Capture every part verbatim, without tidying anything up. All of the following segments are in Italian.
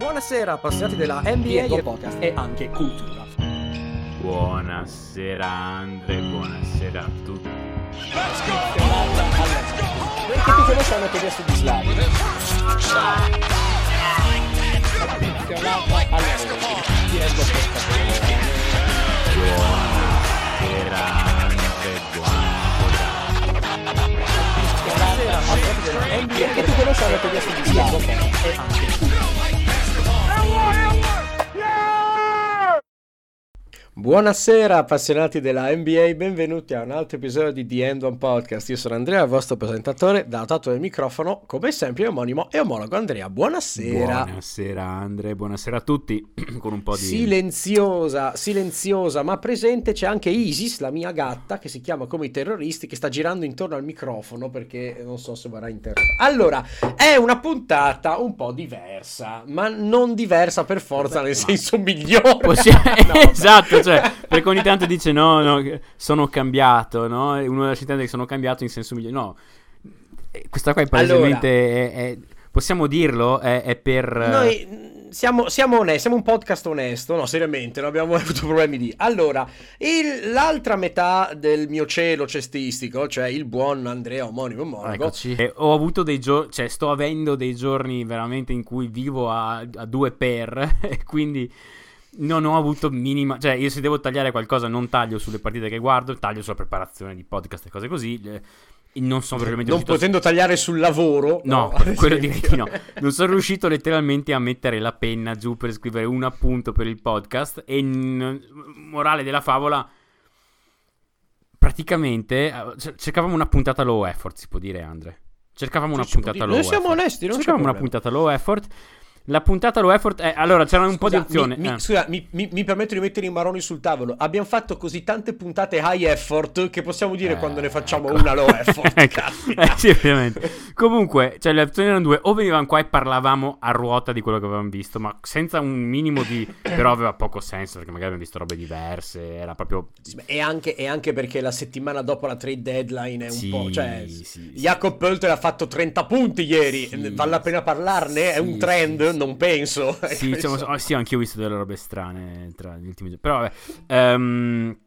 Buonasera appassionati della N B A e podcast e anche cultura. Buonasera Andre, buonasera a tutti. Let's go! Perché ti conosciamo che adesso di Slavi? Buonasera Andre, Buonasera appassionati della N B A e ti conosciamo che adesso di Slavi e anche cultura. Buonasera appassionati della N B A, benvenuti a un altro episodio di The End One Podcast. Io sono Andrea, il vostro presentatore, dotato del microfono, come sempre omonimo e omologo Andrea. Buonasera. Buonasera Andre, buonasera a tutti. Con un po' di... Silenziosa, silenziosa, ma presente c'è anche Isis, la mia gatta, che si chiama come i terroristi, che sta girando intorno al microfono perché non so se vorrà interrompere. Allora, è una puntata un po' diversa, ma non diversa per forza nel senso migliore. Possiamo... No, esatto, cioè, perché ogni tanto dice no, no, sono cambiato, no? Uno della città che sono cambiato in senso migliore. No, questa qua è palesemente... Allora, è, è, possiamo dirlo? È, è per... Noi... Siamo, siamo onesti, siamo un podcast onesto, no, seriamente, non abbiamo avuto problemi di... Allora, il, l'altra metà del mio cielo cestistico, cioè il buon Andrea omonimo omonimo... Eccoci. Eh, ho avuto dei giorni, cioè sto avendo dei giorni veramente in cui vivo a, a due per, e quindi non ho avuto minima... Cioè, io se devo tagliare qualcosa non taglio sulle partite che guardo, taglio sulla preparazione di podcast e cose così... Eh, non sono veramente non potendo su... tagliare sul lavoro, no, no quello direi di no. Non sono riuscito letteralmente a mettere la penna giù per scrivere un appunto per il podcast. E in... morale della favola, praticamente cercavamo una puntata low effort, si può dire, Andre. Cercavamo una sì, puntata low noi effort. siamo onesti, non cercavamo una puntata low effort. La puntata low effort è... Allora, c'erano un scusa, po' di opzioni. Mi, mi, eh. Scusa, mi, mi, mi permetto di mettere i marroni sul tavolo. Abbiamo fatto così tante puntate high effort che possiamo dire eh, quando ne facciamo ecco. una low effort. Ecco. eh, sì, ovviamente. Comunque, cioè, le opzioni erano due. O venivamo qua e parlavamo a ruota di quello che avevamo visto, ma senza un minimo di... Però aveva poco senso, perché magari abbiamo visto robe diverse. Era proprio... E anche, e anche perché la settimana dopo la trade deadline è un sì, po'... Cioè, sì, Jakob sì. Poeltl ha fatto trenta punti ieri. Sì, vale la pena parlarne? sì, è un trend? sì, non penso. Sì, insomma, sì, anche io ho visto delle robe strane tra gli ultimi giorni. Però vabbè. Um,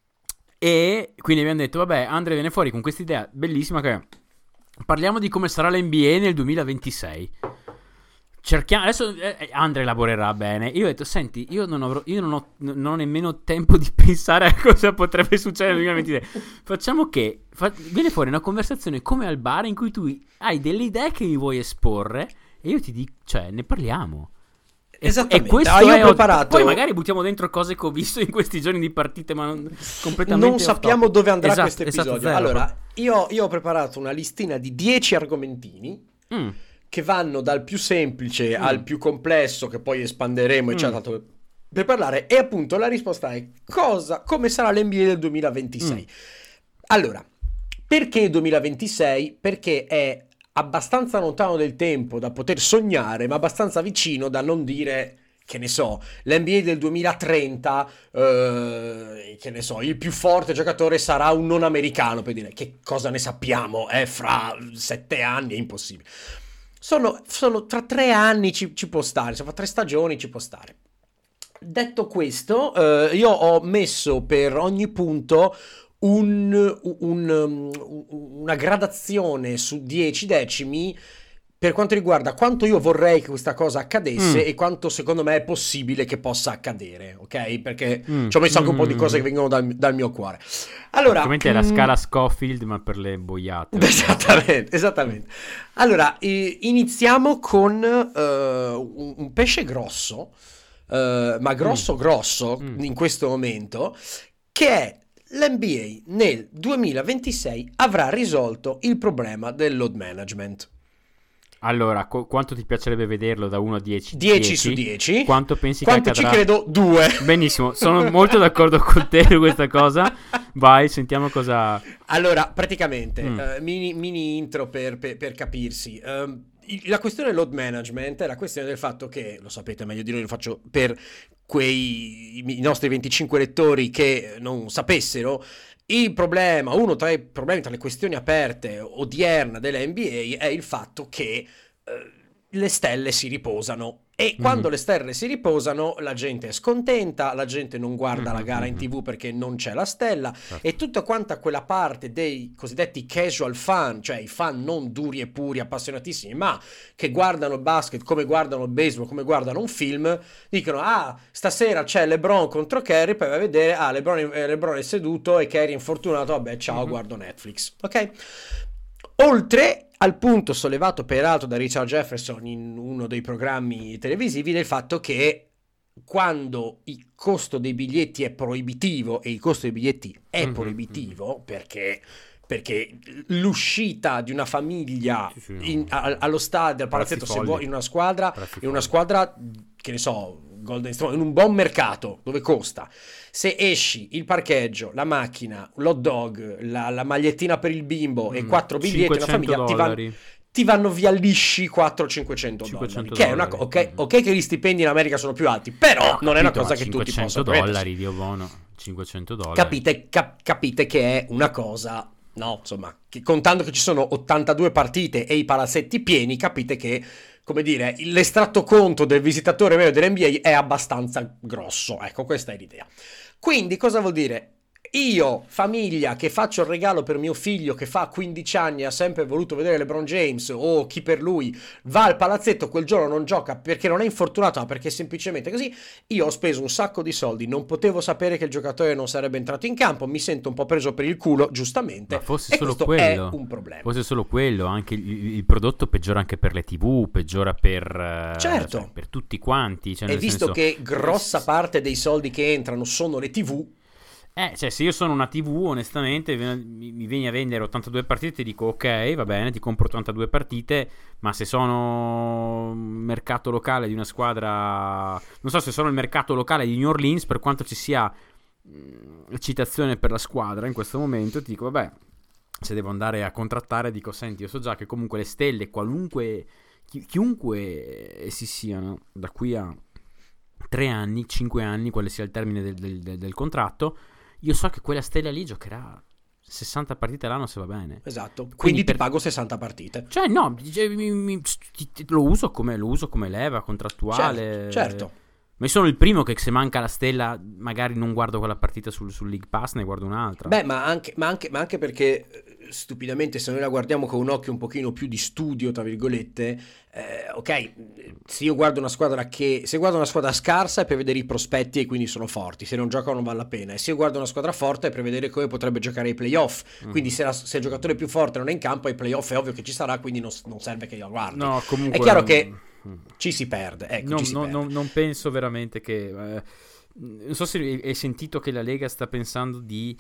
e quindi abbiamo detto, vabbè, Andre viene fuori con questa idea bellissima che parliamo di come sarà l'N B A nel duemilaventisei. Cerchiamo, adesso eh, Andre elaborerà bene. Io ho detto, senti, io non avrò, io non ho, non ho nemmeno tempo di pensare a cosa potrebbe succedere nel duemilaventisei. Facciamo che fa, viene fuori una conversazione come al bar in cui tu hai delle idee che mi vuoi esporre e io ti dico, cioè, ne parliamo. Esattamente. E questo ah, io è ho preparato. Poi magari buttiamo dentro cose che ho visto in questi giorni di partite, ma non completamente non sappiamo dove andrà esatto, questo episodio. Esatto, allora, io, io ho preparato una listina di dieci argomentini mm. che vanno dal più semplice mm. al più complesso, che poi espanderemo e mm. c'è tanto per parlare. E appunto la risposta è cosa, come sarà l'N B A del duemilaventisei. Mm. Allora, perché duemilaventisei? Perché è abbastanza lontano del tempo da poter sognare, ma abbastanza vicino da non dire, che ne so, l'N B A del duemilatrenta, eh, che ne so, il più forte giocatore sarà un non americano, per dire, che cosa ne sappiamo, eh, fra sette anni è impossibile. Sono, sono tra tre anni ci, ci può stare, se fa tre stagioni ci può stare. Detto questo, eh, io ho messo per ogni punto Un, un, una gradazione su dieci decimi per quanto riguarda quanto io vorrei che questa cosa accadesse mm. e quanto secondo me è possibile che possa accadere, ok? Perché mm. ci ho messo anche un po' di cose che vengono dal, dal mio cuore. Allora, ovviamente è la scala Scofield, ma per le boiate. Esattamente, esattamente. Allora, eh, iniziamo con uh, un, un pesce grosso, uh, ma grosso mm. grosso mm. in questo momento, che è l'N B A nel duemilaventisei avrà risolto il problema del load management. Allora, qu- quanto ti piacerebbe vederlo da uno a dieci? dieci su dieci. Quanto pensi quanto che accadrà? Ci credo? due. Benissimo, sono molto d'accordo con te su questa cosa. Vai, sentiamo cosa... Allora, praticamente, mm. uh, mini, mini intro per, per, per capirsi. Um, la questione del load management è la questione del fatto che, lo sapete meglio di noi, lo faccio per quei i nostri venticinque lettori che non sapessero, il problema, uno tra i problemi, tra le questioni aperte odierna della N B A è il fatto che eh, le stelle si riposano E quando mm. le stelle si riposano, la gente è scontenta, la gente non guarda mm-hmm. la gara in tv perché non c'è la stella, certo. E tutta quanta quella parte dei cosiddetti casual fan, cioè i fan non duri e puri, appassionatissimi, ma che guardano il basket come guardano il baseball, come guardano un film, dicono: ah, stasera c'è LeBron contro Curry, poi vai a vedere, ah, LeBron, eh, LeBron è seduto e Curry è infortunato, vabbè, ciao, mm-hmm. guardo Netflix, ok? Oltre al punto sollevato peraltro da Richard Jefferson in uno dei programmi televisivi del fatto che quando il costo dei biglietti è proibitivo, e il costo dei biglietti è mm-hmm. proibitivo perché, perché l'uscita di una famiglia sì, sì, in, a, allo stadio, al palazzetto, se vuoi, in una squadra, in una squadra, che ne so, Golden State, in un buon mercato dove costa, se esci il parcheggio, la macchina, l'hot dog, la, la magliettina per il bimbo mm, e quattro biglietti, una famiglia, ti, van, ti vanno via lisci quattro cinquecento dollari, che è una cosa, ok, ok che gli stipendi in America sono più alti, però no, non capito, è una cosa che tutti possono cinquecento dollari, Dio buono, cinquecento dollari. Capite, cap, capite che è una cosa, no, insomma, che, contando che ci sono ottantadue partite e i palazzetti pieni, capite che, come dire, l'estratto conto del visitatore medio dell'N B A è abbastanza grosso. Ecco, questa è l'idea. Quindi cosa vuol dire? Io, famiglia, che faccio il regalo per mio figlio che fa quindici anni, ha sempre voluto vedere LeBron James o chi per lui, va al palazzetto, quel giorno non gioca perché non è infortunato, ma perché semplicemente così. Io ho speso un sacco di soldi, non potevo sapere che il giocatore non sarebbe entrato in campo, mi sento un po' preso per il culo, giustamente, ma fosse e solo questo quello, è un problema. Fosse solo quello, anche il, il prodotto peggiora anche per le tivù, peggiora per, certo. cioè, per tutti quanti. Cioè, e visto senso, che grossa parte dei soldi che entrano sono le tivù, Eh, cioè, se io sono una tivù, onestamente, mi, mi vieni a vendere ottantadue partite, ti dico ok, va bene, ti compro ottantadue partite, ma se sono un mercato locale di una squadra, non so se sono il mercato locale di New Orleans, per quanto ci sia mh, eccitazione per la squadra in questo momento, ti dico vabbè, se devo andare a contrattare, dico senti, io so già che comunque le stelle, qualunque, chi, chiunque si siano, da qui a tre anni, cinque anni, quale sia il termine del, del, del, del contratto, io so che quella stella lì giocherà sessanta partite l'anno se va bene. Esatto. Quindi, Quindi per... ti pago sessanta partite. Cioè no, mi, mi, lo, uso come, lo uso come leva contrattuale. Certo, certo. Ma io sono il primo che se manca la stella magari non guardo quella partita sul, sul League Pass, ne guardo un'altra. Beh, ma anche, ma anche, ma anche perché stupidamente se noi la guardiamo con un occhio un pochino più di studio, tra virgolette, eh, ok, se io guardo una squadra che se guardo una squadra scarsa è per vedere i prospetti e quindi sono forti, se non giocano non vale la pena, e se io guardo una squadra forte è per vedere come potrebbe giocare ai playoff, mm. quindi se, la, se il giocatore più forte non è in campo ai playoff è ovvio che ci sarà, quindi non, non serve che io la guardi. No, comunque è chiaro che ci si perde, ecco, non, ci si non, perde. Non, non penso veramente che eh, non so se hai sentito che la Lega sta pensando di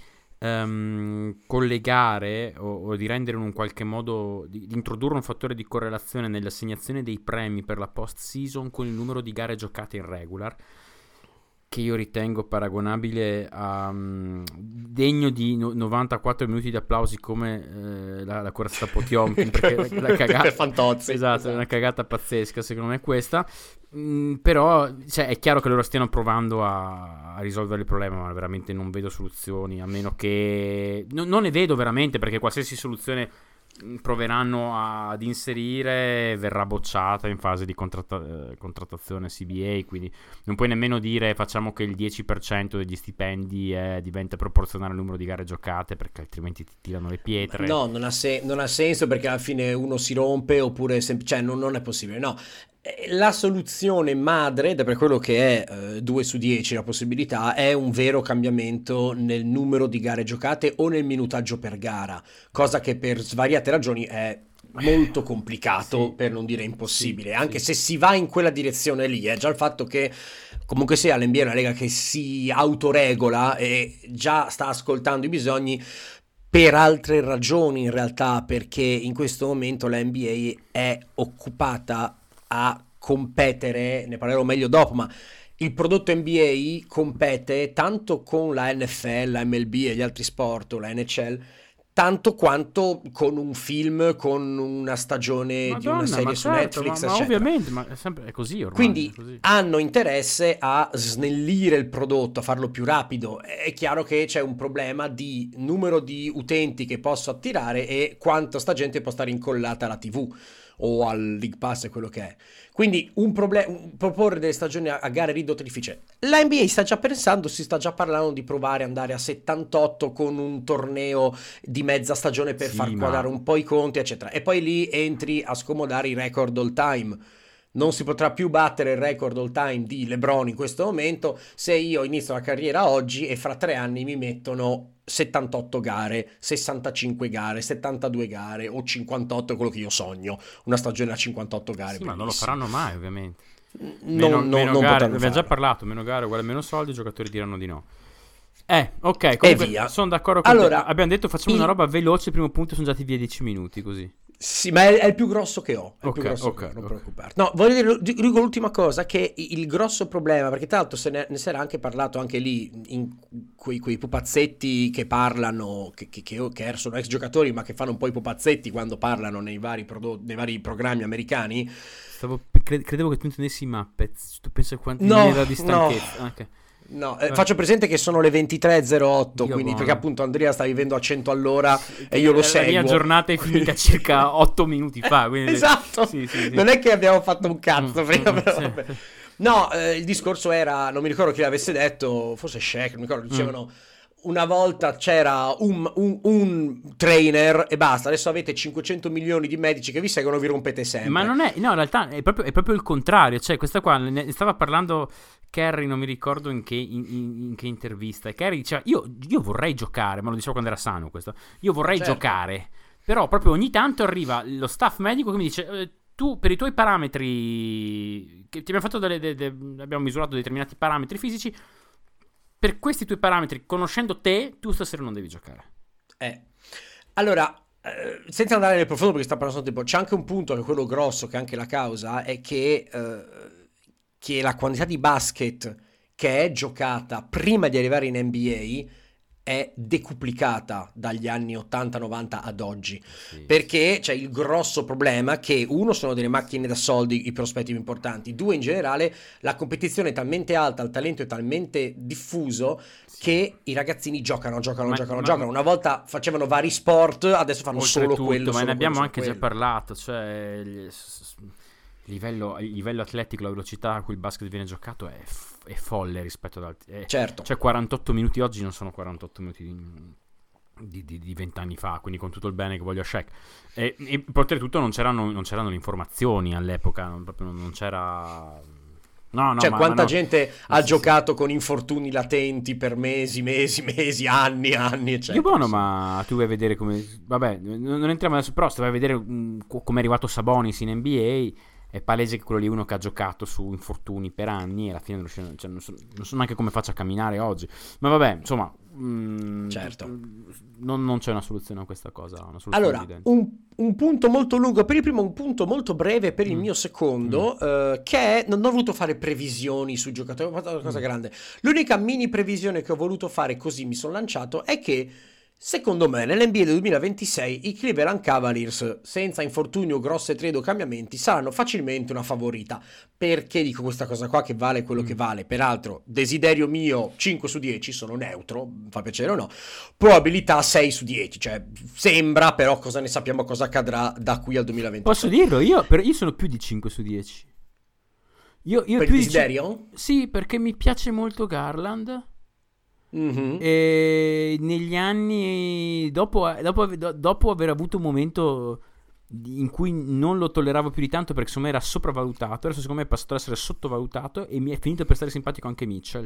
um, collegare o, o di rendere in un qualche modo di, di introdurre un fattore di correlazione nell'assegnazione dei premi per la post season con il numero di gare giocate in regular, che io ritengo paragonabile a um, degno di no, novantaquattro minuti di applausi come eh, la, la corsa Potionkin, perché la cagata Fantozzi, esatto, esatto, è una cagata pazzesca secondo me questa, mm, però cioè, è chiaro che loro stiano provando a, a risolvere il problema, ma veramente non vedo soluzioni, a meno che no, non ne vedo veramente, perché qualsiasi soluzione proveranno ad inserire verrà bocciata in fase di contratta- eh, contrattazione C B A, quindi non puoi nemmeno dire facciamo che il dieci per cento degli stipendi eh, diventa proporzionale al numero di gare giocate, perché altrimenti ti tirano le pietre. No, non ha, se- non ha senso, perché alla fine uno si rompe oppure sem- cioè non, non è possibile, no. La soluzione madre, ed è per quello che è eh, due su dieci la possibilità, è un vero cambiamento nel numero di gare giocate o nel minutaggio per gara, cosa che per svariate ragioni è molto complicato, sì, per non dire impossibile, sì, anche sì. se si va in quella direzione lì, è già il fatto che comunque sia l'N B A è una lega che si autoregola e già sta ascoltando i bisogni per altre ragioni in realtà, perché in questo momento la N B A è occupata a competere, ne parlerò meglio dopo, ma il prodotto N B A compete tanto con la N F L, la M L B e gli altri sport, o la N H L, tanto quanto con un film, con una stagione Madonna, di una serie su certo, Netflix, ma, ma eccetera. ovviamente, ma è, sempre, è così ormai. Quindi è così. Hanno interesse a snellire il prodotto, a farlo più rapido. È chiaro che c'è un problema di numero di utenti che posso attirare e quanto sta gente può stare incollata alla tivù o al League Pass e quello che è. Quindi un problema, proporre delle stagioni a, a gare ridotte è difficile. La N B A sta già pensando, si sta già parlando di provare ad andare a settantotto con un torneo di mezza stagione per Sì, far ma- quadrare un po' i conti, eccetera. E poi lì entri a scomodare i record all time. Non si potrà più battere il record all time di LeBron in questo momento se io inizio la carriera oggi e fra tre anni mi mettono settantotto gare, sessantacinque gare, settantadue gare o cinquantotto, quello che io sogno, una stagione a cinquantotto gare. Sì, ma non lo bellissima. faranno mai, ovviamente. Non, Meno, non, meno non gare, potranno abbiamo già farlo. parlato, meno gare uguale meno soldi, i giocatori diranno di no. Eh, ok, E comunque via. sono d'accordo con Allora, te. Abbiamo detto facciamo il- una roba veloce, il primo punto sono già via dieci minuti, così. Sì, ma è, è il più grosso che ho. È il Ok, più grosso ok, che ho, non ok. preoccuparti. No, voglio dire, di- dico l'ultima cosa, che il il grosso problema, perché tra l'altro se ne, ne si era anche parlato anche lì, in quei, quei pupazzetti che parlano, che, che, che, che sono ex giocatori, ma che fanno un po' i pupazzetti quando parlano nei vari, prodotti, nei vari programmi americani. Stavo, cre- credevo che tu intendessi i Muppets. Tu pensi a quanti No, era di no. stanchezza? Ok. No, eh, Eh. faccio presente che sono le ventitré e zero otto, Dio quindi buono. perché appunto Andrea sta vivendo a cento all'ora Sì, e io lo la seguo. mia giornata è finita circa otto minuti fa, quindi... Esatto, Sì, sì, sì. non è che abbiamo fatto un cazzo Mm, prima, mm, però sì, vabbè. sì. No, eh, il discorso era, non mi ricordo chi l'avesse detto, forse Shaq, non mi ricordo, dicevano una volta c'era un, un- un trainer e basta, adesso avete cinquecento milioni di medici che vi seguono, vi rompete sempre. Ma non è, no, in realtà è proprio, è proprio il contrario. Cioè, questa qua ne stava parlando Kerry, non mi ricordo in che, in, in- in che intervista. E Kerry diceva: io, io vorrei giocare, ma lo diceva quando era sano questo. Io vorrei Certo. giocare, però proprio ogni tanto arriva lo staff medico che mi dice: "Eh, tu per i tuoi parametri, che ti abbiamo fatto delle, de- de- abbiamo misurato determinati parametri fisici. Per questi tuoi parametri, conoscendo te, tu stasera non devi giocare." Eh. Allora, eh, senza andare nel profondo perché sta parlando solo tempo, c'è anche un punto che è quello grosso, che è anche la causa, è che, eh, che la quantità di basket che è giocata prima di arrivare in N B A è decuplicata dagli anni ottanta novanta ad oggi. Perché c'è il grosso problema che uno sono delle macchine da soldi i prospetti più importanti, due in generale la competizione è talmente alta, il talento è talmente diffuso che i ragazzini giocano, giocano, Ma- giocano, ma- giocano. Una volta facevano vari sport, adesso fanno solo Oltretutto, quello. ma solo ne abbiamo quello, anche solo già quello. parlato, cioè il livello, il livello atletico, la velocità a cui il basket viene giocato è, f- è folle rispetto ad altri. è- Certo. Cioè quarantotto minuti oggi non sono quarantotto minuti di, di, di venti anni fa, quindi con tutto il bene che voglio a Shaq. E, e oltretutto non c'erano, non c'erano le informazioni all'epoca, non, proprio non, non c'era... No, no, Cioè, ma- quanta ma no. gente Ma ha sì, giocato con infortuni latenti per mesi, mesi, mesi, anni, anni, eccetera. Dio buono, insomma. ma tu vai a vedere come... Vabbè, non non entriamo adesso, però se vai a vedere mm, co- come è arrivato Sabonis in N B A, è palese che quello lì è uno che ha giocato su infortuni per anni e alla fine non, riesce- cioè, non, so, non so neanche come faccia a camminare oggi. Ma vabbè, insomma... mm, Certo. Non, non c'è una soluzione a questa cosa, una soluzione Allora, evidente. un, un punto molto lungo per il primo, un punto molto breve per il Mm. mio secondo, eh, che è, non ho voluto fare previsioni sui giocatori, ho fatto una cosa Mm. grande. L'unica mini previsione che ho voluto fare, così mi sono lanciato, è che secondo me nell'N B A del duemilaventisei i Cleveland Cavaliers, senza infortunio, grosse trade o cambiamenti, saranno facilmente una favorita. Perché dico questa cosa qua che vale quello Mm. che vale? Peraltro, desiderio mio, cinque su dieci, sono neutro, fa piacere o no. Probabilità sei su dieci, cioè sembra, però cosa ne sappiamo cosa accadrà da qui al duemilaventisei. Posso dirlo? Io, per- io sono più di cinque su dieci. Io, io Per più il di ci- desiderio? Sì, perché mi piace molto Garland. Mhm. E negli anni dopo, dopo, do- dopo aver avuto un momento di- in cui non lo tolleravo più di tanto perché secondo me era sopravvalutato, adesso secondo me è passato ad essere sottovalutato e mi è finito per stare simpatico anche Mitchell.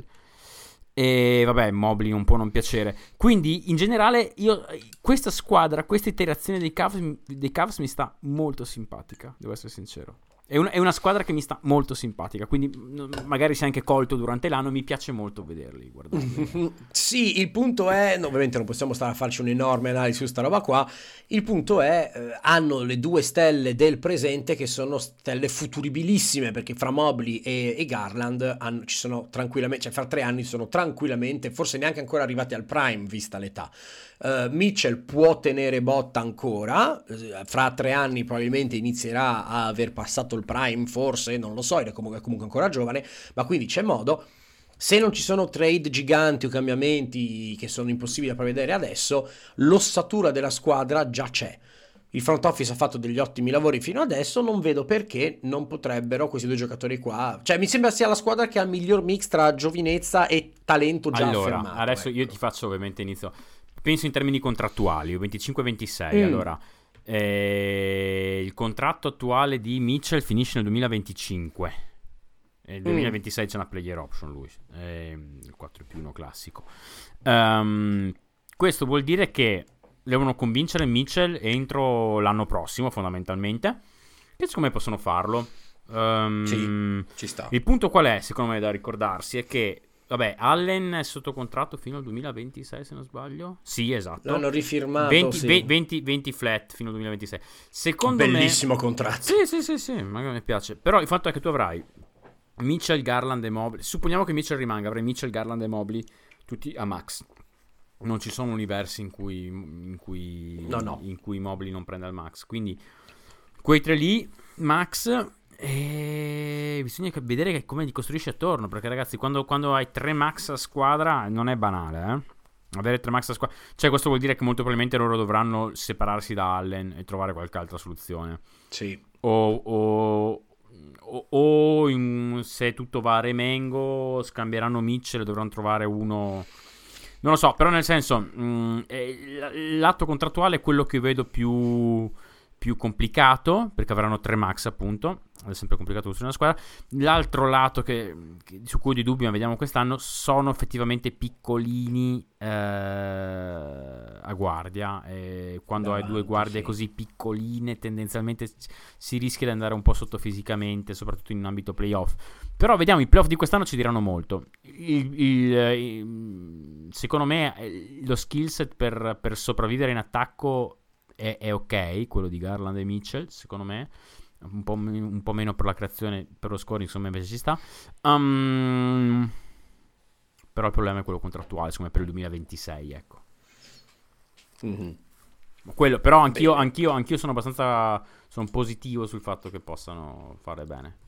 E vabbè, Mobley non può non piacere. Quindi in generale io questa squadra, questa iterazione dei Cavs, dei Cavs mi sta molto simpatica, devo essere sincero. È, un- è una squadra che mi sta molto simpatica, quindi mm, magari si è anche colto durante l'anno, mi piace molto vederli, guardarli. Sì, il punto è, no, ovviamente non possiamo stare a farci un'enorme analisi su sta roba qua, il punto è, eh, hanno le due stelle del presente che sono stelle futuribilissime, perché fra Mobley e, e Garland hanno- ci sono tranquillamente, cioè fra tre anni sono tranquillamente, forse neanche ancora arrivati al prime vista l'età. Uh, Mitchell può tenere botta ancora, eh, fra tre anni probabilmente inizierà a aver passato il prime, forse, non lo so, è comunque, comunque ancora giovane, ma quindi c'è modo. Se non ci sono trade giganti o cambiamenti che sono impossibili da prevedere adesso, l'ossatura della squadra già c'è. il front office ha fatto degli ottimi lavori fino adesso, non vedo perché non potrebbero questi due giocatori qua, cioè mi sembra sia la squadra che ha il miglior mix tra giovinezza e talento già allora, affermato. Adesso ecco. io ti faccio ovviamente inizio, penso in termini contrattuali, venticinque ventisei, Mm. allora eh, il contratto attuale di Mitchell finisce nel duemilaventicinque. Nel duemilaventisei c'è una player option lui, ehm, il quattro più uno classico. Um, questo vuol dire che devono convincere Mitchell entro l'anno prossimo, fondamentalmente, che secondo me possono farlo. Um, Sì, ci sta. Il punto qual è, secondo me, da ricordarsi, è che, vabbè, Allen è sotto contratto fino al duemilaventisei, se non sbaglio. Sì, esatto. L'hanno rifirmato, venti, sì. ve- venti, venti flat fino al duemilaventisei. Secondo me... Bellissimo contratto. Sì, sì, sì, sì, magari mi piace. Però il fatto è che tu avrai Mitchell, Garland e Mobley. Supponiamo che Mitchell rimanga, avrai Mitchell, Garland e Mobley tutti a max. Non ci sono universi in cui in cui, no, no. in cui Mobley non prenda il max. Quindi quei tre lì max, e bisogna vedere che come li costruisci attorno, perché ragazzi, quando, quando hai tre max a squadra non è banale, eh? Avere tre max a squadra, cioè questo vuol dire che molto probabilmente loro dovranno separarsi da Allen e trovare qualche altra soluzione. Sì. O, o O, o in, se tutto va a remengo, scambieranno Mitchell e dovranno trovare uno. Non lo so, però nel senso, mh, eh, l'atto contrattuale è quello che vedo più, più complicato, perché avranno tre max appunto. È sempre complicato costruire una squadra. L'altro lato che, che, su cui di dubbi ma vediamo quest'anno, sono effettivamente piccolini eh, a guardia, e quando Davanti, hai due guardie sì. così piccoline tendenzialmente si rischia di andare un po' sotto fisicamente, soprattutto in ambito playoff. Però vediamo, i playoff di quest'anno ci diranno molto. Il, il, il, secondo me lo skill set per, per sopravvivere in attacco è, è ok, quello di Garland e Mitchell, secondo me. Un po', un po' meno per la creazione, per lo scoring, insomma, invece ci sta. Um, però il problema è quello contrattuale, secondo me, per il duemilaventisei, ecco. Mm-hmm. Quello, però anch'io, anch'io, anch'io sono abbastanza sono positivo sul fatto che possano fare bene.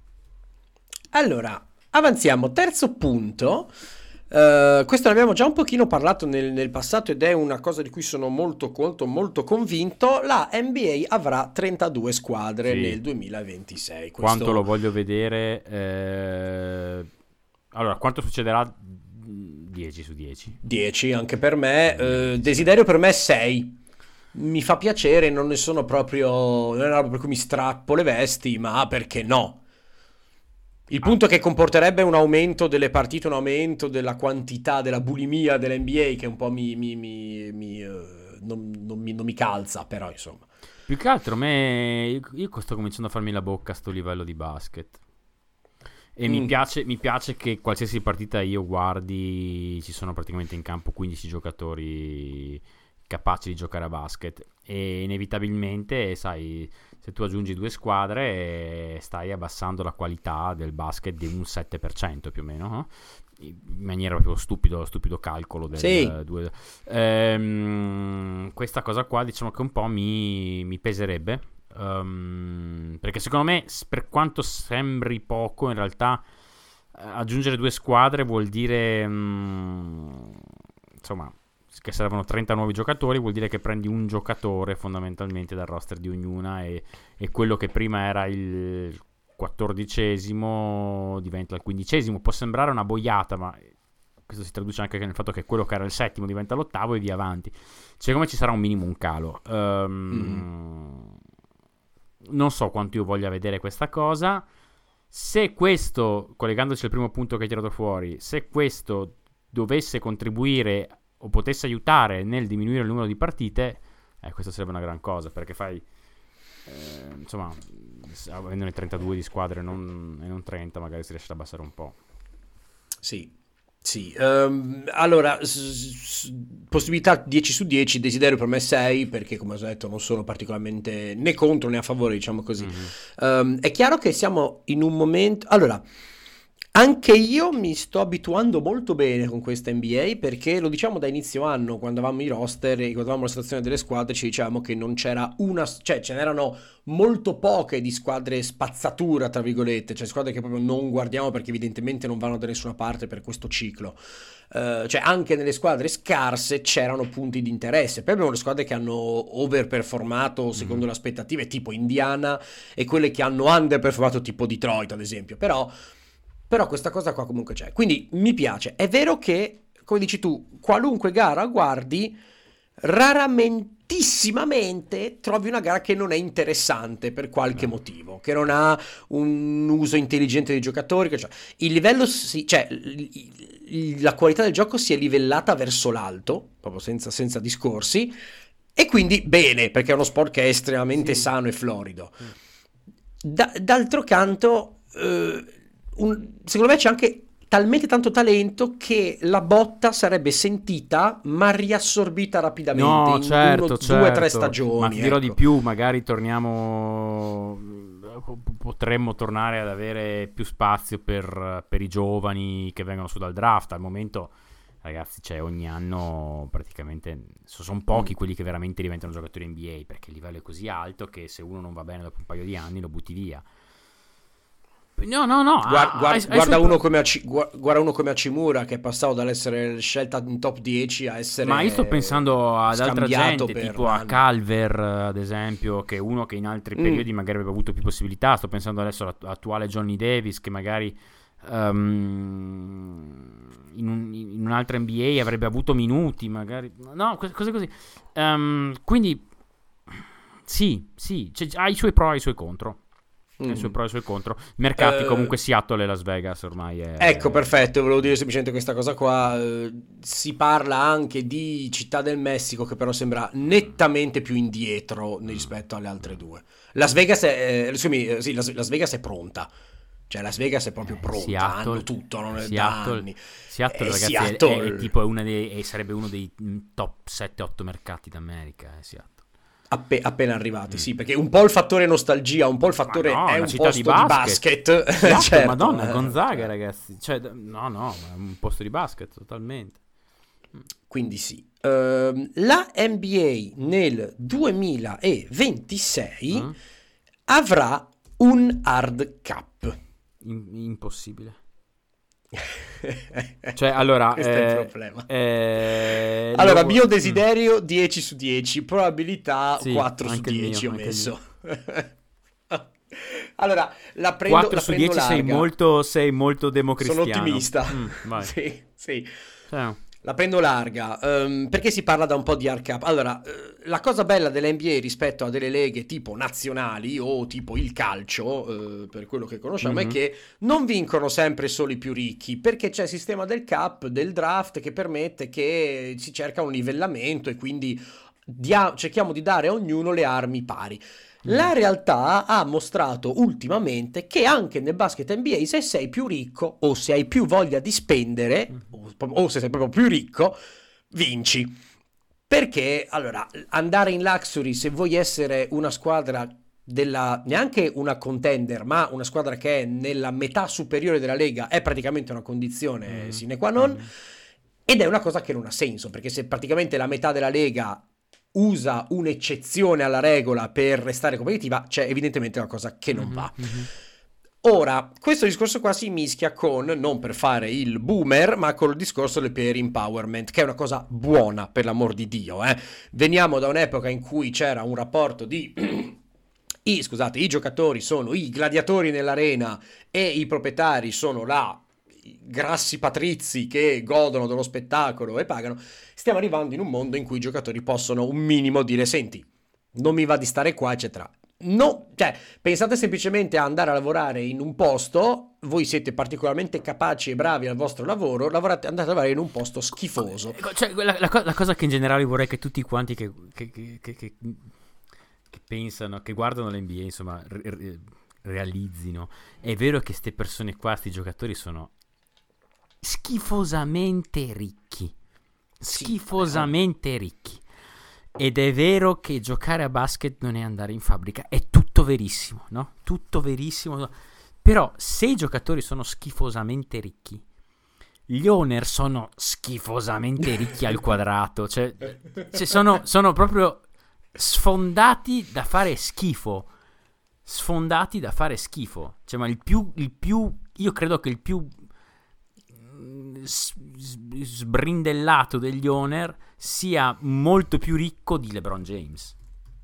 Allora, avanziamo. Terzo punto. Uh, questo ne abbiamo già un pochino parlato nel, nel passato ed è una cosa di cui sono molto, molto, molto convinto. La N B A avrà trentadue squadre Sì. nel duemilaventisei. Questo... Quanto lo voglio vedere? Eh... Allora, quanto succederà? dieci su dieci. dieci anche per me. Uh, desiderio per me sei. Mi fa piacere, non ne sono proprio... non è una roba per cui mi strappo le vesti, ma perché no? Il punto è che comporterebbe un aumento delle partite, un aumento della quantità, della bulimia dell'N B A che un po' mi, mi, mi, mi, uh, non, non, mi, non mi calza, però insomma. Più che altro, me, io sto cominciando a farmi la bocca a sto livello di basket. E mm. mi, piace, mi piace che qualsiasi partita io guardi, ci sono praticamente in campo quindici giocatori capaci di giocare a basket. E inevitabilmente, sai... se tu aggiungi due squadre stai abbassando la qualità del basket di un sette per cento più o meno, no? In maniera proprio stupido, stupido calcolo del, sì. due, ehm, questa cosa qua diciamo che un po' mi, mi peserebbe, um, perché secondo me, per quanto sembri poco, in realtà aggiungere due squadre vuol dire um, insomma che servono trenta nuovi giocatori, vuol dire che prendi un giocatore fondamentalmente dal roster di ognuna, e, e quello che prima era il quattordicesimo diventa il quindicesimo. Può sembrare una boiata, ma questo si traduce anche nel fatto che quello che era il settimo diventa l'ottavo e via avanti. Cioè, come ci sarà un minimo un calo. Um, mm. Non so quanto io voglia vedere questa cosa. Se questo, collegandoci al primo punto che hai tirato fuori, se questo dovesse contribuire o potesse aiutare nel diminuire il numero di partite, eh, questa sarebbe una gran cosa, perché fai eh, insomma, avendone trentadue di squadre non, e non trenta, magari si riesce ad abbassare un po'. Sì, sì. Um, allora, s- s- possibilità dieci su dieci, desiderio per me sei, perché come ho detto non sono particolarmente né contro né a favore, diciamo così. Mm-hmm. Um, è chiaro che siamo in un momento... Allora... Anche io mi sto abituando molto bene con questa N B A perché lo diciamo da inizio anno, quando avevamo i roster e quando avevamo la situazione delle squadre, ci dicevamo che non c'era una, cioè ce n'erano molto poche di squadre spazzatura, tra virgolette, cioè squadre che proprio non guardiamo perché evidentemente non vanno da nessuna parte per questo ciclo. Eh, cioè anche nelle squadre scarse c'erano punti di interesse. Poi abbiamo le squadre che hanno overperformato secondo Mhm. le aspettative, tipo Indiana, e quelle che hanno underperformato, tipo Detroit, ad esempio. Però, però questa cosa qua comunque c'è. Quindi mi piace. È vero che, come dici tu, qualunque gara guardi, raramentissimamente trovi una gara che non è interessante per qualche No. motivo, che non ha un uso intelligente dei giocatori, che cioè, il livello si, cioè il- il- la qualità del gioco si è livellata verso l'alto, proprio senza, senza discorsi, e quindi bene, perché è uno sport che è estremamente Sì. sano e florido. Mm. Da- d'altro canto, eh, un- secondo me c'è anche talmente tanto talento che la botta sarebbe sentita ma riassorbita rapidamente No, in certo, uno, due, tre certo. Ma stagioni, ti dirò di ecco. più, magari torniamo, potremmo tornare ad avere più spazio per, per i giovani che vengono su dal draft. Al momento, ragazzi, cioè ogni anno praticamente so- sono pochi Mm. quelli che veramente diventano giocatori N B A, perché il livello è così alto che se uno non va bene dopo un paio di anni lo butti via. No, no, no, Guar- ha- guar- ha i- ha i guarda, suoi pro- uno come Aci- gua- guarda uno come Hachimura che è passato dall'essere scelta in top dieci a Ma io sto essere pensando ad altra scambiato gente, per tipo a Nunn. Calver, ad esempio, che è uno che in altri Mm. periodi magari avrebbe avuto più possibilità. Sto pensando adesso all'attuale Johnny Davis, che magari ehm, in, un- in un'altra N B A avrebbe avuto minuti, magari. No, cos- cose così. Ehm, quindi, sì, sì, cioè, ha i suoi pro e i suoi contro. Ha i suoi Mm. pro e i suoi contro. Mercati Eh, comunque Seattle e Las Vegas ormai è... Ecco, perfetto, volevo dire semplicemente questa cosa qua. eh, Si parla anche di Città del Messico che però sembra nettamente più indietro rispetto alle altre due. Las Vegas è, eh, scusami, eh, sì, Las, Las Vegas è pronta. Cioè Las Vegas è proprio Eh, pronta, hanno Seattle, tutto, non è da Seattle, anni. Seattle, E ragazzi, è, è- è Seattle, tipo è una dei, è- sarebbe uno dei mm, top sette otto mercati d'America, eh, Seattle. appe- appena arrivati, Mm. sì, perché un po' il fattore nostalgia, un po' il Ma fattore no, è una un città di posto di basket. basket, Seattle, certo. Madonna, eh, Gonzaga, cioè. ragazzi. Cioè, d- no, no, ma è un posto di basket, totalmente. Quindi sì. Ehm, la N B A nel duemilaventisei Mm? avrà un hard cap. In- impossibile. Cioè, allora, Questo è il eh, problema. eh, Allora, lo- mio mm. desiderio dieci su dieci, probabilità Sì, quattro su anche il mio, dieci ho anche il messo. Allora, la prendo, quattro la su prendo dieci sei larga. molto, sei molto Sono democristiano. ottimista. Mm, vai. Sì, sì. Cioè, La prendo larga, ehm, perché si parla da un po' di hard cap. Allora, eh, la cosa bella dell'N B A rispetto a delle leghe tipo nazionali o tipo il calcio, eh, per quello che conosciamo, è mhm. che non vincono sempre solo i più ricchi, perché c'è il sistema del cap, del draft, che permette che si cerca un livellamento e quindi dia- cerchiamo di dare a ognuno le armi pari. La Mhm. realtà ha mostrato ultimamente che anche nel basket N B A, se sei più ricco o se hai più voglia di spendere, Mhm. o, o se sei proprio più ricco, vinci. Perché, allora, andare in luxury, se vuoi essere una squadra della, neanche una contender, ma una squadra che è nella metà superiore della lega, è praticamente una condizione Mm, sine qua non, mm. ed è una cosa che non ha senso, perché se praticamente la metà della lega usa un'eccezione alla regola per restare competitiva, c'è evidentemente una cosa che non Mhm, va. mhm. Ora, questo discorso qua si mischia con, non per fare il boomer, ma con il discorso del peer empowerment, che è una cosa buona, per l'amor di Dio, eh. Veniamo da un'epoca in cui c'era un rapporto di... I, scusate, i giocatori sono i gladiatori nell'arena e i proprietari sono là i grassi patrizi che godono dello spettacolo e pagano. Stiamo arrivando in un mondo in cui i giocatori possono un minimo dire: senti, non mi va di stare qua, eccetera. No, cioè, pensate semplicemente a andare a lavorare in un posto, voi siete particolarmente capaci e bravi al vostro lavoro, lavorate, andate a lavorare in un posto schifoso. Cioè, la, la co- la cosa che in generale vorrei che tutti quanti che, che, che, che, che- che pensano, che guardano l'N B A, insomma, re- re- realizzino. È vero che queste persone qua, questi giocatori sono schifosamente ricchi. Sì, Schifosamente ricchi. Ed è vero che giocare a basket non è andare in fabbrica, è tutto verissimo, no? Tutto verissimo. Però se i giocatori sono schifosamente ricchi, gli owner sono schifosamente ricchi al quadrato, cioè, cioè sono, sono proprio sfondati da fare schifo, sfondati da fare schifo, cioè ma il più, il più io credo che il più sbrindellato degli owner sia molto più ricco di LeBron James.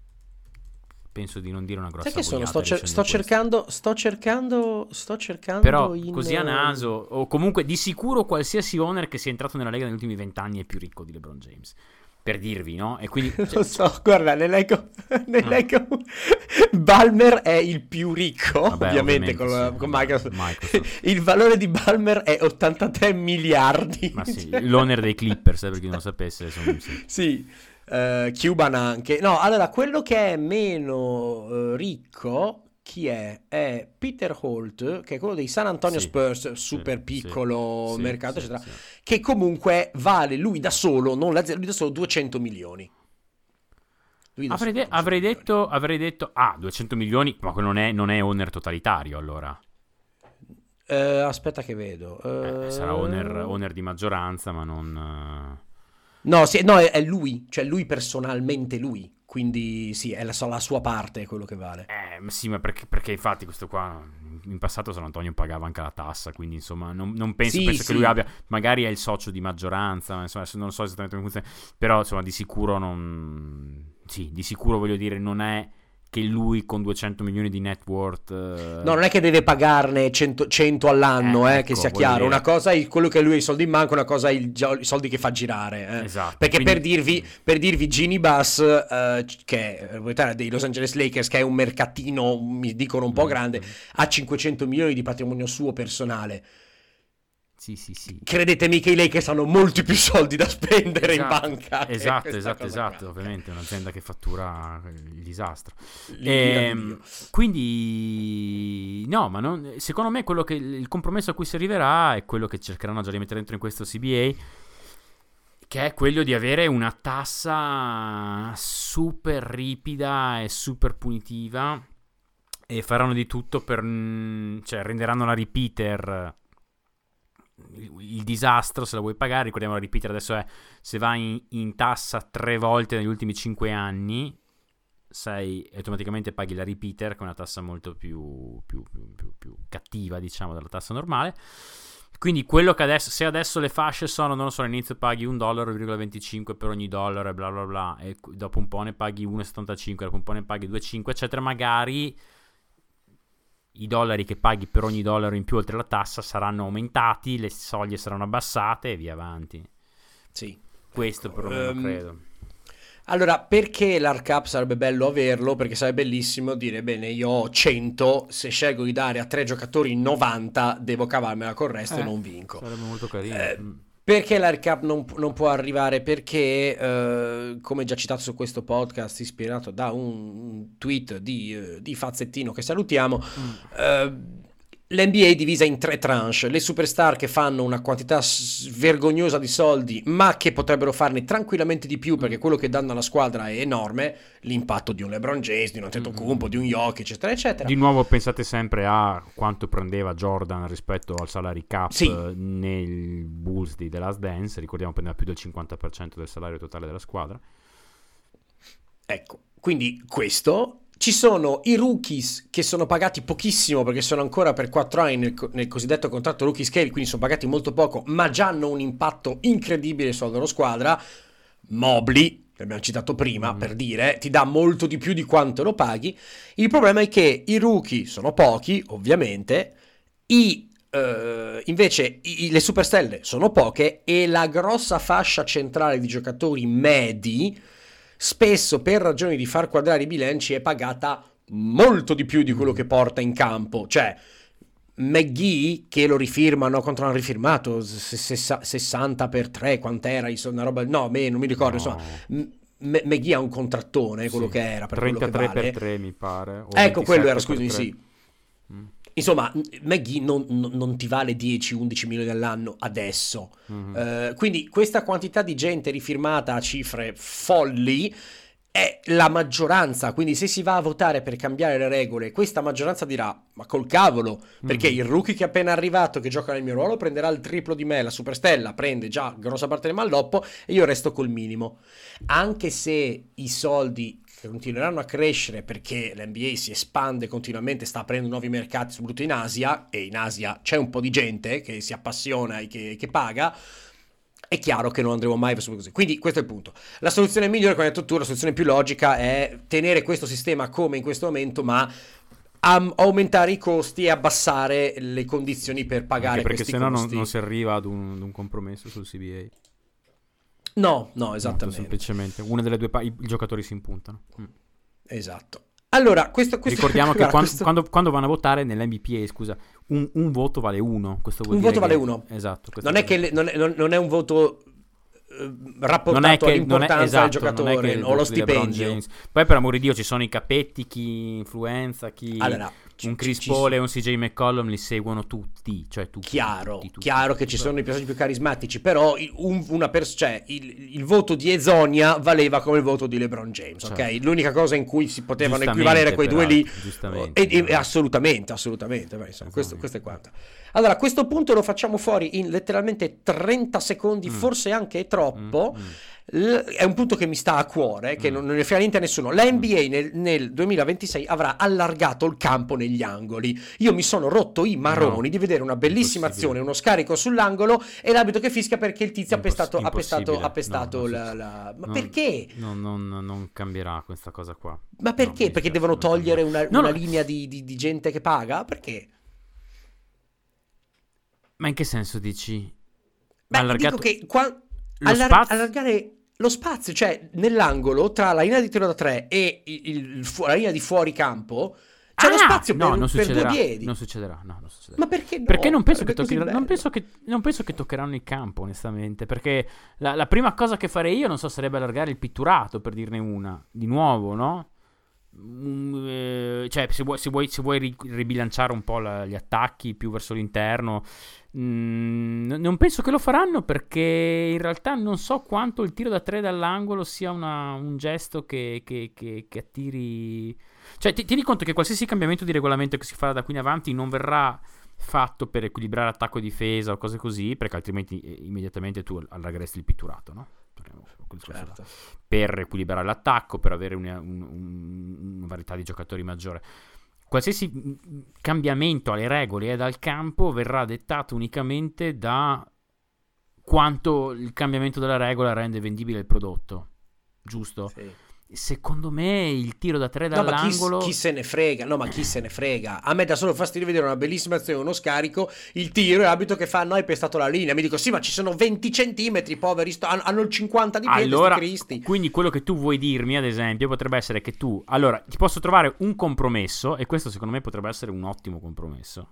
Penso di non dire una grossa Sai che sono? boiata Sto, cer- sto dicendo questo. cercando, sto cercando, sto cercando Però in... così a naso, o comunque di sicuro qualsiasi owner che sia entrato nella Lega negli ultimi vent'anni è più ricco di LeBron James. Per dirvi, no? E quindi Non cioè, so, guarda, ne leggo, ne Ah. leggo. Balmer è il più ricco, Vabbè, ovviamente, ovviamente con, sì, con vabbè, Microsoft. Microsoft. Il valore di Balmer è ottantatré miliardi. Ma sì, l'owner dei Clippers, eh, per chi non lo sapesse, sono, sì. Sì, eh, Cuban anche. No, allora, quello che è meno eh, ricco, chi è? È Peter Holt, che è quello dei San Antonio Sì, Spurs, sì, super sì, piccolo sì, mercato, sì, eccetera, sì. che comunque vale lui da solo, non l'azienda, lui da solo duecento milioni. Lui da Avrei, solo, de- avrei duecento detto, avrei detto, ah, duecento milioni, ma quello non è, non è owner totalitario, allora. milioni. Eh, aspetta che vedo. Eh, Eh, sarà owner, owner di maggioranza, ma non... eh, No, sì, no, è, è lui, cioè lui personalmente lui. Quindi sì, è la, la sua parte quello che vale. Eh, ma sì, ma perché, perché infatti questo qua in passato San Antonio pagava anche la tassa, quindi insomma non, non penso, Sì, penso sì. che lui abbia, magari è il socio di maggioranza, ma insomma adesso non so esattamente come funziona, però insomma di sicuro non, sì, di sicuro voglio dire non è che lui con duecento milioni di net worth... eh, No, non è che deve pagarne cento, cento all'anno, Eh, eh, ecco, che sia voglio chiaro. dire- Una cosa è quello che lui ha i soldi in banca, una cosa è il, i soldi che fa girare. eh. Esatto, Perché quindi- per dirvi, per dirvi Ginny Bass, eh, che è proprietario dei Los Angeles Lakers, che è un mercatino, mi dicono un po' Mm, grande, mm. ha cinquecento milioni di patrimonio suo personale. Sì, sì, sì. Credetemi che i Lakers hanno molti più soldi da spendere in Esatto, banca. che Esatto, questa esatto, cosa esatto, qua. ovviamente è un'azienda che fattura il disastro. L'ira di Ehm, Dio. quindi no, ma non, secondo me quello che il compromesso a cui si arriverà è quello che cercheranno già di mettere dentro in questo C B A, che è quello di avere una tassa super ripida e super punitiva, e faranno di tutto per, mm, cioè renderanno la repeater il, il disastro se la vuoi pagare. Ricordiamo la repeater adesso è se vai in, in tassa tre volte negli ultimi cinque anni sei automaticamente paghi la repeater, che è una tassa molto più, più, più, più, più cattiva, diciamo, della tassa normale. Quindi quello che adesso, se adesso le fasce sono, non lo so, all'inizio paghi un dollaro virgola venticinque per ogni dollaro e bla bla bla, e dopo un po' ne paghi uno virgola settantacinque, dopo un po' ne paghi due virgola cinque, eccetera, magari i dollari che paghi per ogni dollaro in più oltre la tassa saranno aumentati, le soglie saranno abbassate e via avanti. Sì. Questo perlomeno Ehm, credo. Allora, perché l'Arcap sarebbe bello averlo? Perché sarebbe bellissimo dire, bene, io ho cento, se scelgo di dare a tre giocatori novanta, devo cavarmela col resto e Eh, non vinco. Sarebbe molto carino. Eh, Mm. Perché l'Aircap non, non può arrivare? Perché, eh, come già citato su questo podcast, ispirato da un, un tweet di, eh, di Fazzettino, che salutiamo, Mm. eh, l'N B A è divisa in tre tranche. Le superstar che fanno una quantità s- vergognosa di soldi, ma che potrebbero farne tranquillamente di più, perché quello che danno alla squadra è enorme. L'impatto di un LeBron James, di un Antetokounmpo, di un Jokic, eccetera, eccetera. Di nuovo pensate sempre a quanto prendeva Jordan rispetto al salary cap Sì. eh, nel Bulls di The Last Dance. Ricordiamo prendeva più del cinquanta per cento del salario totale della squadra. Ecco, quindi questo. Ci sono i rookies che sono pagati pochissimo perché sono ancora per quattro anni nel, co- nel cosiddetto contratto rookie scale, quindi sono pagati molto poco, ma già hanno un impatto incredibile sulla loro squadra. Mobley, che abbiamo citato prima, Mm. per dire, ti dà molto di più di quanto lo paghi. Il problema è che i rookie sono pochi, ovviamente, i Uh, invece i, le superstelle sono poche e la grossa fascia centrale di giocatori medi spesso per ragioni di far quadrare i bilanci è pagata molto di più di quello che porta in campo. Cioè McGee, che lo rifirmano, quanto l'hanno rifirmato? sessanta per tre, quant'era? Una roba, no, me, non mi ricordo, No. insomma. M- M- McGee ha un contrattone, quello Sì. che era, per quello che trentatré vale. per tre mi pare. o Ecco, quello era, ventisette per scusami, tre. sì. Mm. Insomma, McGee non, non- non ti vale dieci undici milioni all'anno adesso. Mhm. Eh, quindi questa quantità di gente rifirmata a cifre folli è la maggioranza, quindi se si va a votare per cambiare le regole, questa maggioranza dirà, ma col cavolo, perché Mhm. il rookie che è appena arrivato, che gioca nel mio ruolo, prenderà il triplo di me, la superstella prende già grossa parte del malloppo e io resto col minimo. Anche se i soldi continueranno a crescere perché l'N B A si espande continuamente, sta aprendo nuovi mercati, soprattutto in Asia, e in Asia c'è un po' di gente che si appassiona e che, che paga, è chiaro che non andremo mai verso così. Quindi questo è il punto. La soluzione migliore, come hai detto tu, la soluzione più logica è tenere questo sistema come in questo momento, ma am- aumentare i costi e abbassare le condizioni per pagare Anche perché questi sennò non, costi. non si arriva ad un, ad un compromesso sul C B A. No, no, Molto esattamente. semplicemente. Una delle due pa- i, i giocatori si impuntano. Mm. Esatto. Allora, questo, questo Ricordiamo che guarda, quando, questo- quando, quando vanno a votare nell'N B P A, scusa, un, un voto vale uno. Questo vuol un dire voto vale che- uno. Esatto. questo Non è vuol che dire- le- non è, non- non è un voto eh, rapportato non è che non è, all'importanza esatto, del giocatore non è che il o lo voto di LeBron stipendio. James. Poi per amor di Dio ci sono i capetti, chi influenza, chi Allora, ci- un Chris ci- ci- Paul e un C J McCollum li seguono tutti, cioè tutti, Chiaro, tutti, tutti, chiaro tutti. che ci sono i personaggi più carismatici, però il, un- una pers- cioè, il, il voto di Ezonia valeva come il voto di LeBron James, ok? Certo. L'unica cosa in cui si potevano Giustamente, equivalere quei due lì, peraltro, giustamente, e- e- peraltro. assolutamente, assolutamente, beh, insomma, questo, Esattamente. questo è quanto. Allora, a questo punto lo facciamo fuori in letteralmente trenta secondi, Mm. forse anche troppo. Mm, mm. L- è un punto che mi sta a cuore, che Mm. non, non ne frega niente a nessuno. La N B A nel, nel duemilaventisei avrà allargato il campo negli angoli. Io mi sono rotto i marroni No. di vedere una bellissima Impossibile. azione, uno scarico sull'angolo e l'arbitro che fischia perché il tizio ha Imposs- pestato, ha pestato, impossibile. ha pestato No, non la, succe- la- Ma non- perché? Non, non- non cambierà questa cosa qua. Ma No, perché? mi dispiace, Perché devono non togliere cambierà. una, No, una no, linea di, di- di gente che paga? Perché? Ma in che senso dici? Beh, Allargato- dico che qua, Lo allar- spazio- allargare lo spazio, cioè nell'angolo tra la linea di tiro da tre e il- il- il fu- la linea di fuori campo c'è Ah, lo spazio no, per, non per due succederà. piedi. Non succederà, no, non succederà. Ma perché no? Perché non penso, che Sarebbe così tocchi- non, bello. penso che, non penso che toccheranno il campo, onestamente. Perché la, la prima cosa che farei io, non so, sarebbe allargare il pitturato, per dirne una. Di nuovo, no? Mm, eh, cioè, se vuoi, se vuoi, se vuoi ri- ribilanciare un po' la- gli attacchi più verso l'interno. mm, n- non penso che lo faranno, perché in realtà non so quanto il tiro da tre dall'angolo sia una- un gesto che, che- che- che attiri. Cioè, ti, tieni conto che qualsiasi cambiamento di regolamento che si farà da qui in avanti non verrà fatto per equilibrare attacco e difesa o cose così, perché altrimenti eh, immediatamente tu allargheresti il pitturato, no? Torniamo su quel discorso là. Certo. Per equilibrare l'attacco, per avere una, un- un- una varietà di giocatori maggiore. Qualsiasi mm, cambiamento alle regole e dal campo verrà dettato unicamente da quanto il cambiamento della regola rende vendibile il prodotto, giusto? Sì. Secondo me il tiro da tre No, ma chi, dall'angolo chi se ne frega? No, ma chi se ne frega? A me dà solo fastidio vedere una bellissima azione, uno scarico, il tiro e l'abito che fa, no, hai pestato la linea. Mi dico, sì, ma ci sono venti centimetri, poveri, sto- hanno hanno il cinquanta di piede, allora, sti cristi. quindi quello che tu vuoi dirmi, ad esempio, potrebbe essere che tu, allora, ti posso trovare un compromesso, e questo secondo me potrebbe essere un ottimo compromesso.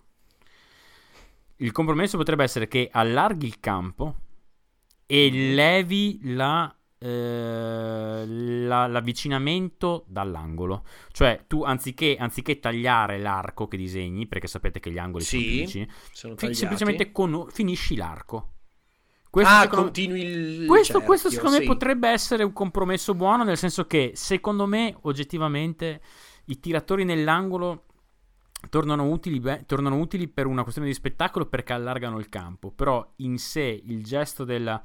Il compromesso potrebbe essere che allarghi il campo e levi la, eh, la- l'avvicinamento dall'angolo. Cioè, tu anziché, anziché tagliare l'arco che disegni, perché sapete che gli angoli sono più Sì, vicini, sono fi- tagliati. semplicemente con- finisci l'arco. Questo Ah, secondo- continui il questo, cerchio, questo secondo sì. me potrebbe essere un compromesso buono, nel senso che secondo me oggettivamente i tiratori nell'angolo tornano utili, beh, tornano utili per una questione di spettacolo, perché allargano il campo, però in sé il gesto della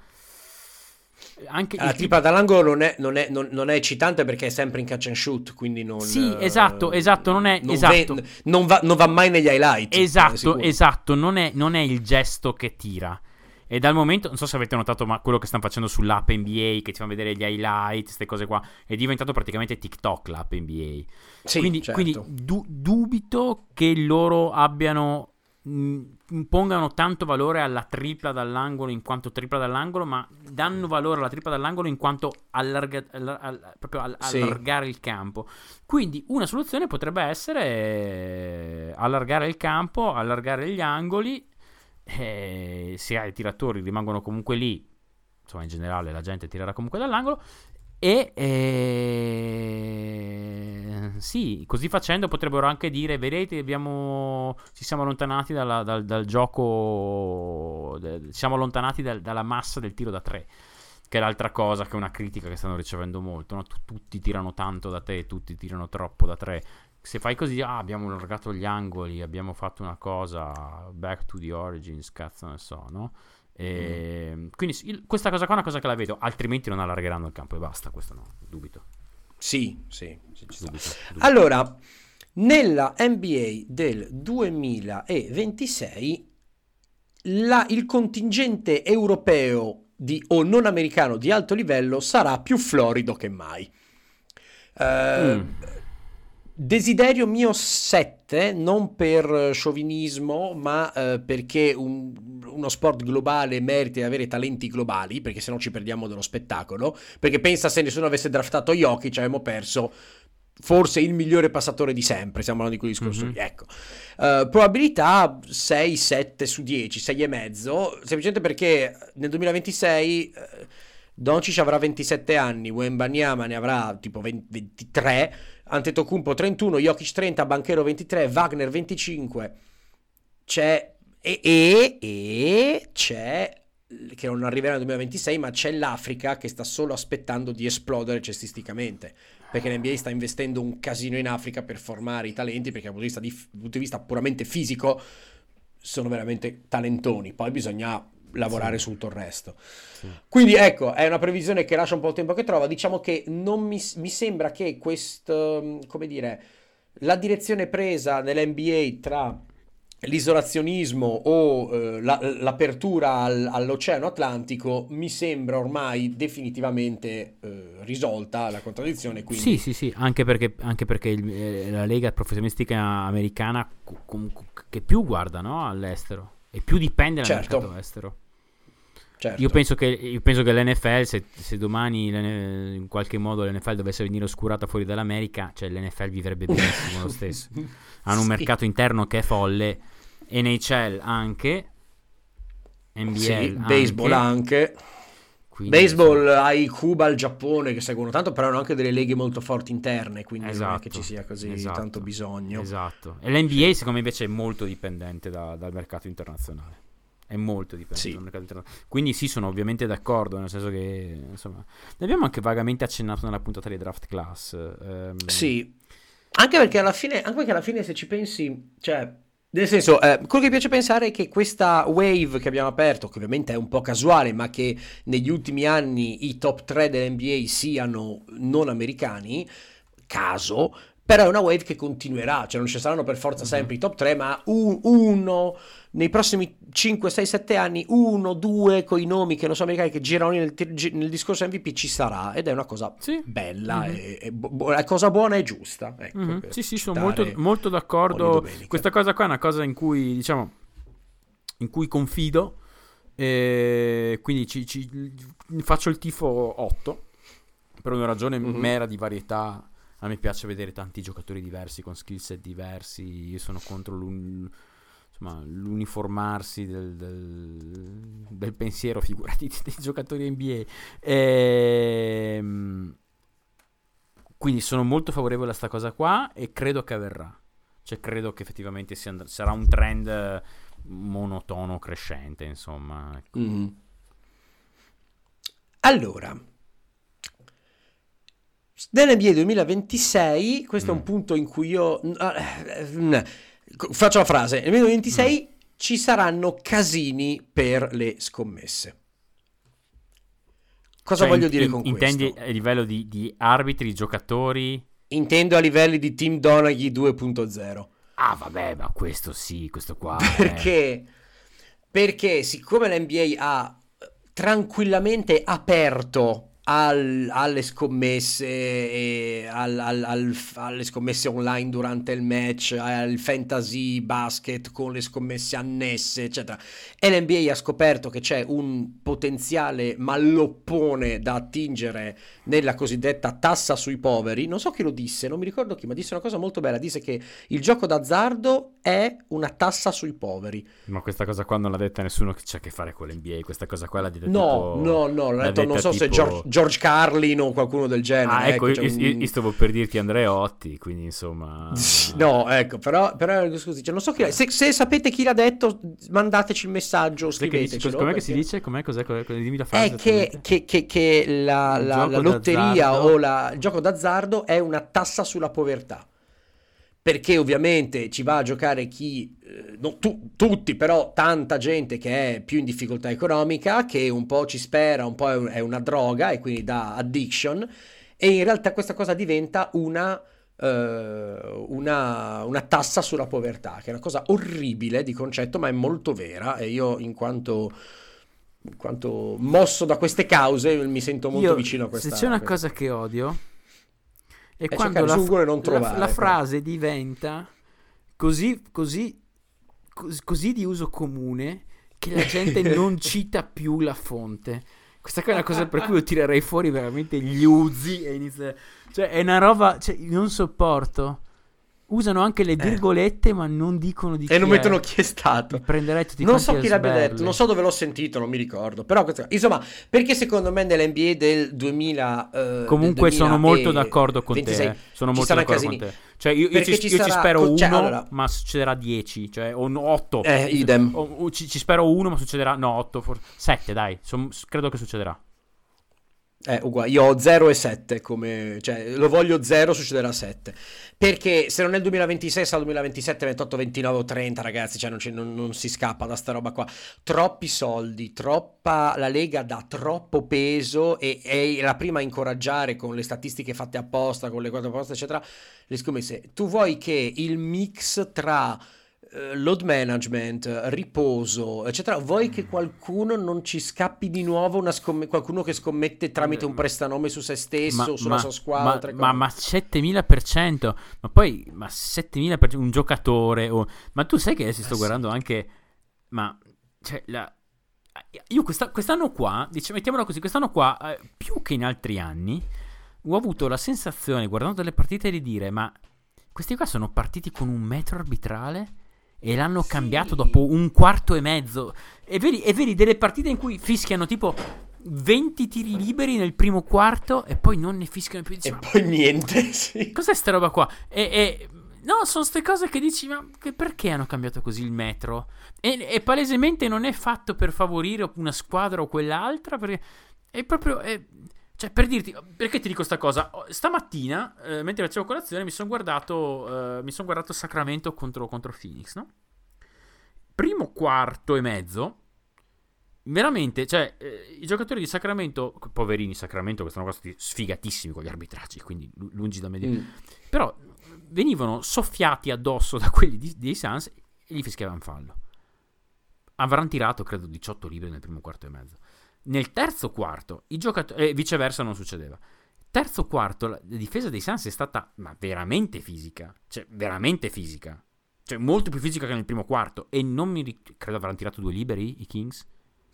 anche La il tripla dall'angolo non è, non, è, non, non è eccitante perché è sempre in catch and shoot, quindi non... Sì, eh, esatto, esatto, non è- non esatto. ve- non, va, non va mai negli highlight. eh, Esatto, sicuro. esatto, non è, non è il gesto che tira. E dal momento, non so se avete notato, ma quello che stanno facendo sull'app N B A, che ti fanno vedere gli highlight, queste cose qua, è diventato praticamente TikTok l'app N B A. Sì, quindi certo. quindi du- dubito che loro abbiano, mh, pongano tanto valore alla tripla dall'angolo in quanto tripla dall'angolo, ma danno valore alla tripla dall'angolo in quanto allarga- all- all- proprio all- Sì. allargare il campo. Quindi una soluzione potrebbe essere eh, allargare il campo, allargare gli angoli. Eh, se hai i tiratori rimangono comunque lì, insomma in generale la gente tirerà comunque dall'angolo, e eh, sì, così facendo potrebbero anche dire: vedete, abbiamo, ci siamo allontanati dalla- dal, dal gioco, de- ci siamo allontanati dal- dalla massa del tiro da tre. che è l'altra cosa, che è una critica che stanno ricevendo molto, no? Tu- tutti tirano tanto da te, tutti tirano troppo da tre. Se fai così, ah, abbiamo allargato gli angoli, abbiamo fatto una cosa, back to the origins, cazzo ne so, no? E mm. Quindi il, questa cosa qua è una cosa che la vedo, altrimenti non allargheranno il campo e basta, questo no, dubito. Sì, sì, sì ci dubito, sta. dubito. Allora, nella N B A del duemilaventisei la, il contingente europeo di, o non americano di alto livello sarà più florido che mai. Uh, mm. Desiderio mio sette, non per sciovinismo, ma uh, perché un, uno sport globale merita di avere talenti globali, perché sennò ci perdiamo dello spettacolo. Perché pensa, se nessuno avesse draftato Jokic, avremmo perso forse il migliore passatore di sempre, stiamo parlando di quel discorso lì, mm-hmm. Ecco. Uh, probabilità sei sette su dieci, sei e mezzo, semplicemente perché nel duemilaventisei uh, Doncic avrà ventisette anni, Wembanyama ne avrà tipo venti, ventitré, Antetokounmpo trentuno, Jokic trenta, Banchero ventitré, Wagner venticinque, c'è e, e, e c'è, che non arriverà nel duemilaventisei, ma c'è l'Africa che sta solo aspettando di esplodere cestisticamente, perché l'N B A sta investendo un casino in Africa per formare i talenti, perché dal punto di vista, di, dal punto di vista puramente fisico sono veramente talentoni, poi bisogna lavorare sì. su tutto il resto. Sì. Quindi ecco, è una previsione che lascia un po' il tempo che trova. Diciamo che non mi, mi sembra che questo, come dire, la direzione presa nell'N B A tra l'isolazionismo o eh, la, l'apertura al, all'Oceano Atlantico mi sembra ormai definitivamente eh, risolta la contraddizione. Quindi... Sì, sì, sì, anche perché, anche perché il, eh, la lega professionistica americana com, com, che più guarda, no, all'estero e più dipende dal certo. mercato estero. Certo. Io penso che, io penso che l'N F L, se, se domani in qualche modo l'N F L dovesse venire oscurata fuori dall'America, cioè l'N F L vivrebbe benissimo lo stesso. Hanno un sì. mercato interno che è folle, N H L anche, N B L sì, anche, baseball anche. Quindi, baseball sì. Hai Cuba, il Giappone che seguono tanto, però hanno anche delle leghe molto forti interne, quindi esatto, non è che ci sia così esatto, tanto bisogno. Esatto. E l'N B A secondo me invece è molto dipendente da, dal mercato internazionale. È molto dipendente sì. dal mercato internazionale. Quindi sì, sono ovviamente d'accordo, nel senso che insomma, ne abbiamo anche vagamente accennato nella puntata di Draft Class. Ehm... Sì. Anche perché alla fine, anche perché alla fine se ci pensi, cioè nel senso, eh, quello che mi piace pensare è che questa wave che abbiamo aperto, che ovviamente è un po' casuale, ma che negli ultimi anni i top tre dell'N B A siano non americani, caso, però è una wave che continuerà, cioè non ci saranno per forza sempre mm-hmm. i top tre, ma un, uno nei prossimi cinque, sei, sette anni, uno, due con i nomi che non sono americani che girano nel, nel discorso M V P ci sarà, ed è una cosa sì. bella, mm-hmm. e, e bu- è cosa buona e giusta. Ecco, mm-hmm. Sì, sì, sono molto, molto d'accordo. Questa cosa qua è una cosa in cui, diciamo, in cui confido, e quindi ci, ci, faccio il tifo otto, per una ragione mm-hmm. mera di varietà. A me piace vedere tanti giocatori diversi con skill set diversi. Io sono contro l'un... insomma, l'uniformarsi del, del, del pensiero, figurati, dei giocatori N B A. E... quindi sono molto favorevole a sta cosa qua e credo che avverrà. Cioè credo che effettivamente sia and- sarà un trend monotono crescente, insomma. Mm. Allora, nell'N B A duemilaventisei, questo mm. è un punto in cui io uh, uh, faccio la frase, nel duemilaventisei mm. ci saranno casini per le scommesse. Cosa cioè, voglio in, dire in, con intendi questo? Intendi a livello di, di arbitri, giocatori? Intendo a livelli di Team Donaghy due punto zero. Ah vabbè, ma questo sì, questo qua perché è... perché siccome l'N B A ha tranquillamente aperto Al, alle scommesse e al, al, al, alle scommesse online durante il match, al fantasy basket con le scommesse annesse eccetera, e l'N B A ha scoperto che c'è un potenziale malloppone da attingere nella cosiddetta tassa sui poveri. Non so chi lo disse, non mi ricordo chi, ma disse una cosa molto bella, disse che il gioco d'azzardo è una tassa sui poveri. Ma questa cosa qua non l'ha detta nessuno che c'ha a che fare con l'N B A. Questa cosa qua l'ha detta No, tipo... no, no, l'ha l'ha detto, non detta so se tipo- George, George Carlin o qualcuno del genere. Ah, ecco, c'è io, un- io- io stavo per dirti Andreotti, quindi insomma... No, ecco, però, però scusi, cioè, non so chi se, se sapete chi l'ha detto, mandateci il messaggio, Sai che dici- scrivetecelo. com'è che si perché- dice? Com'è? Cos'è? Cos'è? Dimmi la frase È che, esattamente. che, che, che la, Il la- gioco la lotteria d'azzardo. o la- il gioco d'azzardo è una tassa sulla povertà. Perché ovviamente ci va a giocare chi, eh, non tu- tutti, però tanta gente che è più in difficoltà economica, che un po' ci spera, un po' è, un- è una droga e quindi dà addiction, e in realtà questa cosa diventa una, eh, una, una tassa sulla povertà, che è una cosa orribile di concetto, ma è molto vera, e io in quanto, in quanto mosso da queste cause mi sento molto Io, vicino a questa... se c'è una questa- cosa che odio è È quando cercare la, su Google e non la- trovare, la però. frase diventa così, così, cos- così di uso comune che la gente non cita più la fonte. Questa qua è una cosa per cui io tirerei fuori veramente gli uzi e inizia... Cioè è una roba, cioè, non sopporto. Usano anche le virgolette ma non dicono di chi E non è. mettono chi è stato. Mi prenderei tutti Non quanti so a chi l'abbia sberle. detto, non so dove l'ho sentito, non mi ricordo. Però questa- insomma, perché secondo me nell'N B A del duemila eh, Comunque del sono molto d'accordo con duemilaventisei te. eh. Sono ci molto saranno d'accordo con casini. te. Cioè io, io Perché ci, ci io ci sarà- spero co- uno, cioè, allora- ma succederà dieci, cioè o no, otto. Eh, idem. O- o ci, ci spero uno, ma succederà no, otto, forse sette, dai. Son- credo che succederà. Eh, uguale, io ho zero e sette come, cioè lo voglio zero, succederà sette. Perché se non è il duemilaventisei sarà il duemilaventisette, ventotto, ventinove o trenta, ragazzi, cioè non, ci- non- non si scappa da sta roba qua. Troppi soldi, troppa, la Lega dà troppo peso e è la prima a incoraggiare con le statistiche fatte apposta, con le quattro apposta, eccetera, le scommesse. Tu vuoi che il mix tra eh, load management, riposo, eccetera, vuoi che qualcuno non ci scappi di nuovo una scomm- qualcuno che scommette tramite un prestanome su se stesso, sulla sua squadra, ma, altre ma, cose? ma settemila per cento, ma poi ma settemila per cento un giocatore o... ma tu sai che adesso sto Eh, sì. guardando anche ma cioè la io questa- quest'anno qua, dice, mettiamola così, quest'anno qua eh, più che in altri anni ho avuto la sensazione guardando le partite di dire ma questi qua sono partiti con un metro arbitrale e l'hanno Sì. cambiato dopo un quarto e mezzo. E vedi, e vedi delle partite in cui fischiano tipo venti tiri liberi nel primo quarto e poi non ne fischiano più. Dici, E ma poi niente, sì. cos'è sta roba qua? E, e- no, sono ste cose che dici, ma che- perché hanno cambiato così il metro? E, e palesemente non è fatto per favorire una squadra o quell'altra, perché è proprio... è- cioè, per dirti, perché ti dico sta cosa? Stamattina, eh, mentre facevo colazione, mi sono guardato, eh, mi son guardato Sacramento contro, contro Phoenix, no? Primo quarto e mezzo, veramente, cioè, eh, i giocatori di Sacramento, poverini Sacramento, che sono stati sfigatissimi con gli arbitraggi, quindi lu- lungi da me dire. Mm. Però venivano soffiati addosso da quelli di- dei Suns e gli fischiavano fallo. Avranno tirato, credo, diciotto liberi nel primo quarto e mezzo. Nel terzo quarto, i giocatori, e viceversa non succedeva. Terzo quarto, la la difesa dei Suns è stata ma veramente fisica, cioè veramente fisica, cioè molto più fisica che nel primo quarto. E non mi ric- credo avranno tirato due liberi i Kings.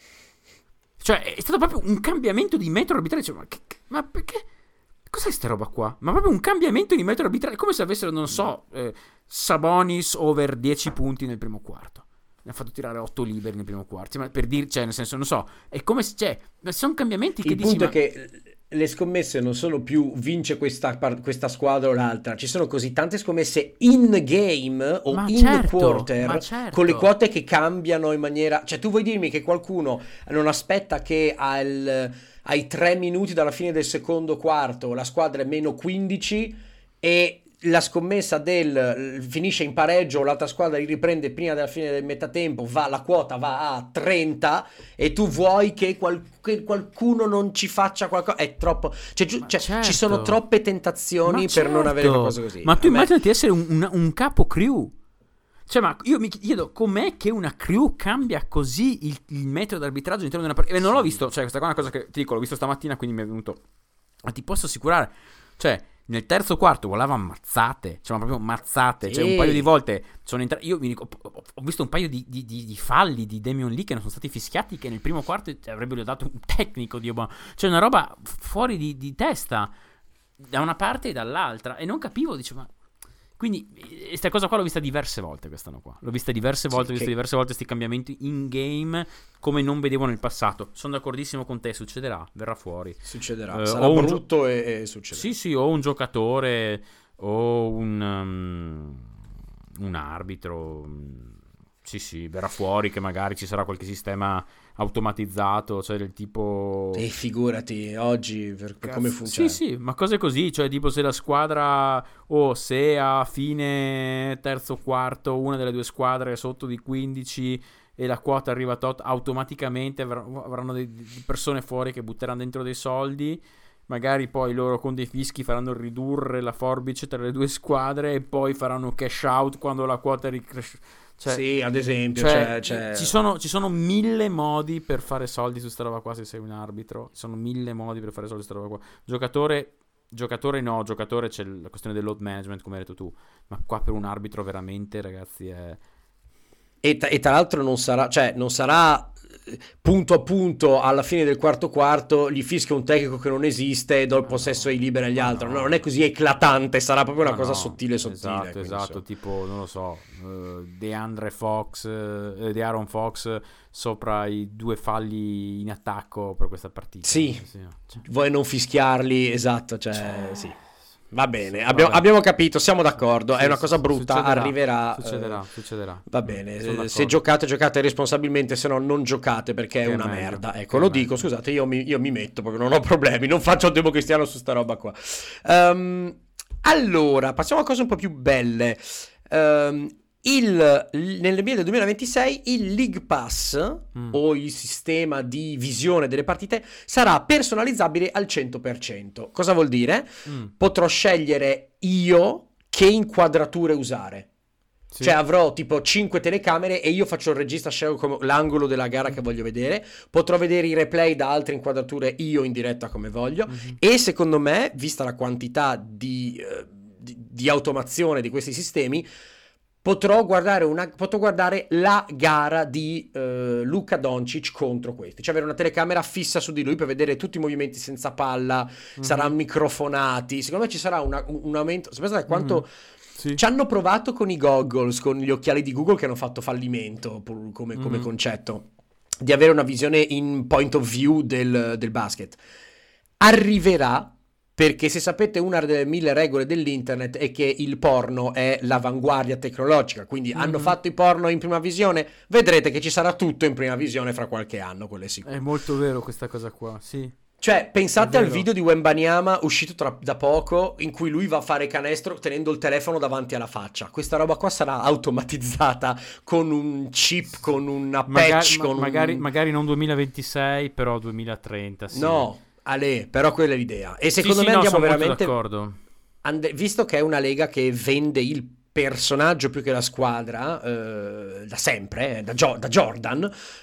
Cioè è stato proprio un cambiamento di metro arbitrale. Cioè, ma, che, che- ma perché? Cos'è sta roba qua? Ma proprio un cambiamento di metro arbitrale, come se avessero, non so, eh, Sabonis over dieci punti nel primo quarto. Ne ha fatto tirare otto liberi nel primo quarto. Ma per dire, cioè, nel senso, non so, è come se, cioè, ma sono cambiamenti che Il dici, punto ma... è che le scommesse non sono più vince questa, par- questa squadra o l'altra, ci sono così tante scommesse in game o Ma in certo, quarter ma certo. con le quote che cambiano in maniera, cioè tu vuoi dirmi che qualcuno non aspetta che al, ai tre minuti dalla fine del secondo quarto la squadra è meno quindici e la scommessa del finisce in pareggio o l'altra squadra li riprende prima della fine del metatempo, va, la quota va a trenta e tu vuoi che, qual- che qualcuno non ci faccia qualcosa, è troppo, cioè, giu- Ma cioè, certo. ci sono troppe tentazioni Ma per non avere certo. cose così. Ma tu A me- immaginati essere un, un- un capo crew. Cioè, ma io mi chiedo com'è che una crew cambia così il, il metodo d'arbitraggio all'interno di una partita. E non l'ho visto, cioè, questa qua è una cosa che ti dico, l'ho visto stamattina, quindi mi è venuto. Ma ti posso assicurare, cioè, nel terzo quarto volavano mazzate, cioè, ma proprio mazzate. Cioè, Sì. un paio di volte sono entrati. Io mi dico, ho, ho visto un paio di, di- di- di falli di Damian Lee che non sono stati fischiati, che nel primo quarto avrebbero dato un tecnico. Dio, ma... Cioè, una roba fuori di, di testa da una parte e dall'altra. E non capivo, dicevo, ma Quindi questa cosa qua l'ho vista diverse volte quest'anno qua. L'ho vista diverse volte, sì, ho visto che... diverse volte questi cambiamenti in game come non vedevo nel passato. Sono d'accordissimo con te, succederà, verrà fuori. Succederà, uh, sarà brutto gio- e, e succederà. Sì, sì, o un giocatore o un, um, un arbitro. Sì, sì, verrà fuori che magari ci sarà qualche sistema automatizzato, cioè del tipo... E figurati, oggi, per, per come funziona. Sì, sì, ma cose così, cioè tipo se la squadra, o oh, se a fine terzo quarto una delle due squadre è sotto di quindici e la quota arriva a tot, automaticamente avranno delle persone fuori che butteranno dentro dei soldi, magari poi loro con dei fischi faranno ridurre la forbice tra le due squadre e poi faranno cash out quando la quota ricresce. Cioè, sì, ad esempio, cioè, cioè, cioè... Ci, sono, ci sono mille modi per fare soldi su sta roba qua se sei un arbitro. Ci sono mille modi per fare soldi su sta roba qua. Giocatore, giocatore no, giocatore c'è la questione del load management, come hai detto tu. Ma qua per un arbitro veramente, ragazzi, è... E, t- e tra l'altro non sarà, cioè, non sarà punto a punto alla fine del quarto quarto gli fischia un tecnico che non esiste e do il possesso ai liberi agli altri. No. No, non è così eclatante, sarà proprio una no, cosa no. sottile sottile. Esatto, esatto, so. Tipo, non lo so, uh, DeAndre Fox, uh, DeAaron Fox sopra i due falli in attacco per questa partita. Sì, sì cioè. Vuoi non fischiarli, esatto, cioè, cioè... sì. Va bene, sì, abbiamo, abbiamo capito, siamo d'accordo, sì, è una sì, cosa brutta, succederà, arriverà. Succederà, eh, succederà. Va bene, eh, se giocate, giocate responsabilmente, se no non giocate perché che è una meglio, merda. Ecco, lo meglio. Dico, scusate, io mi, io mi metto perché non ho problemi, non faccio il democristiano su sta roba qua. Um, allora, passiamo a cose un po' più belle. Um, Il, nel duemilaventisei il League Pass mm. o il sistema di visione delle partite sarà personalizzabile al cento per cento. Cosa vuol dire? Mm. Potrò scegliere io che inquadrature usare. Sì. Cioè avrò tipo cinque telecamere e io faccio il regista, scelgo l'angolo della gara mm. che voglio vedere, potrò vedere i replay da altre inquadrature io in diretta come voglio mm-hmm. e secondo me, vista la quantità di, uh, di, di automazione di questi sistemi, Potrò guardare, una, potrò guardare la gara di uh, Luka Doncic contro questi, cioè avere una telecamera fissa su di lui per vedere tutti i movimenti senza palla, mm-hmm. saranno microfonati, secondo me ci sarà una, un, un aumento, sapete quanto mm-hmm. sì. ci hanno provato con i goggles, con gli occhiali di Google che hanno fatto fallimento come, mm-hmm. come concetto, di avere una visione in point of view del, del basket. Arriverà, perché se sapete una delle mille regole dell'internet è che il porno è l'avanguardia tecnologica, quindi mm-hmm. hanno fatto i porno in prima visione, vedrete che ci sarà tutto in prima visione fra qualche anno, quello è sicuro. È molto vero questa cosa qua, sì. Cioè, pensate al video di Wembanyama uscito tra, da poco, in cui lui va a fare canestro tenendo il telefono davanti alla faccia. Questa roba qua sarà automatizzata con un chip, con una patch, magari, con ma, magari, un... magari non duemilaventisei, però duemilatrenta, sì. No. Ale, però quella è l'idea. E secondo sì, me sì, andiamo no, veramente d'accordo. And- visto che è una lega che vende il personaggio più che la squadra eh, da sempre, eh, da, Gio- da Jordan,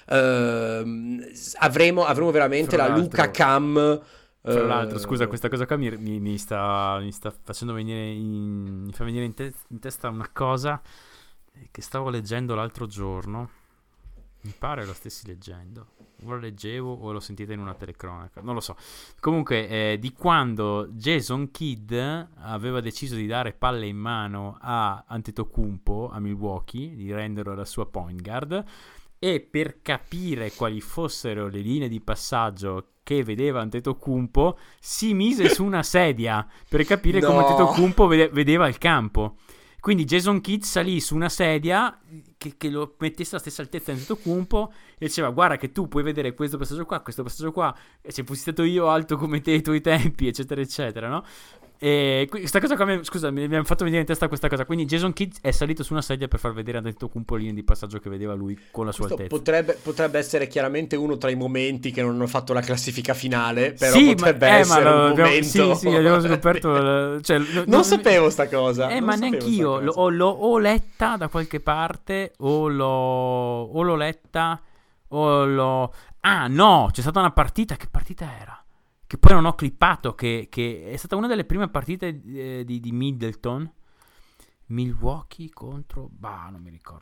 eh, avremo, avremo veramente Fra la Luka Cam. Tra uh... l'altro, scusa, questa cosa qua mi, mi, mi, sta, mi sta facendo venire in, mi fa venire in, te- in testa una cosa che stavo leggendo l'altro giorno. Mi pare lo stessi leggendo. O lo leggevo o l'ho sentita in una telecronaca, non lo so. Comunque, eh, di quando Jason Kidd aveva deciso di dare palle in mano a Antetokounmpo a Milwaukee, di renderlo la sua point guard, e per capire quali fossero le linee di passaggio che vedeva Antetokounmpo si mise su una sedia per capire no. come Antetokounmpo vede- vedeva il campo. Quindi Jason Kidd salì su una sedia che, che lo mettesse alla stessa altezza di Antetokounmpo e diceva: guarda che tu puoi vedere questo passaggio qua, questo passaggio qua, e se fossi stato io alto come te ai tuoi tempi, eccetera eccetera, no? E questa cosa qua, scusa, mi ha fatto venire in testa questa cosa. Quindi Jason Kidd è salito su una sedia per far vedere a Antetokounmpo le linee di passaggio che vedeva lui con la sua Questo altezza. Potrebbe, potrebbe essere chiaramente uno tra i momenti che non hanno fatto la classifica finale, però sì, potrebbe ma, essere eh, ma un abbiamo, momento. Sì, sì, abbiamo scoperto. Cioè, non, non sapevo sta cosa. Eh, ma neanche io. L'ho, l'ho o letta da qualche parte, o l'ho, o l'ho letta, o l'ho. Ah, no, c'è stata una partita. Che partita era? Che poi non ho clippato, che, che è stata una delle prime partite eh, di, di Middleton, Milwaukee contro, bah, non mi ricordo,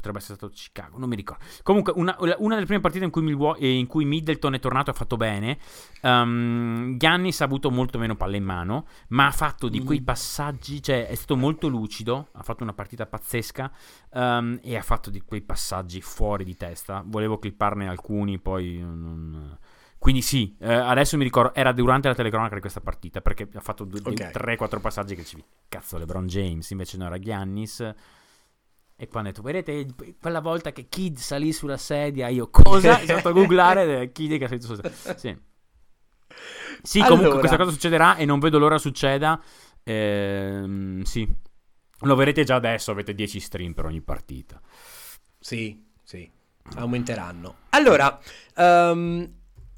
potrebbe essere stato Chicago, non mi ricordo. Comunque una, una delle prime partite in cui, Milwaukee, in cui Middleton è tornato e ha fatto bene. um, Giannis ha avuto molto meno palle in mano, ma ha fatto di quei passaggi, cioè è stato molto lucido, ha fatto una partita pazzesca, um, e ha fatto di quei passaggi fuori di testa. Volevo clipparne alcuni, poi non... Quindi sì, eh, adesso mi ricordo, era durante la telecronaca di questa partita, perché ha fatto okay. tre quattro passaggi che ci... Cazzo, LeBron James, invece no, era Giannis. E poi hanno detto, vedete, quella volta che Kid salì sulla sedia, io cosa? Sono andato a googlare Kid che è salito sulla sedia. Sì, sì allora. Comunque questa cosa succederà e non vedo l'ora succeda. Ehm, sì, lo vedrete già adesso, avete dieci stream per ogni partita. Sì, sì, aumenteranno. Allora... Um...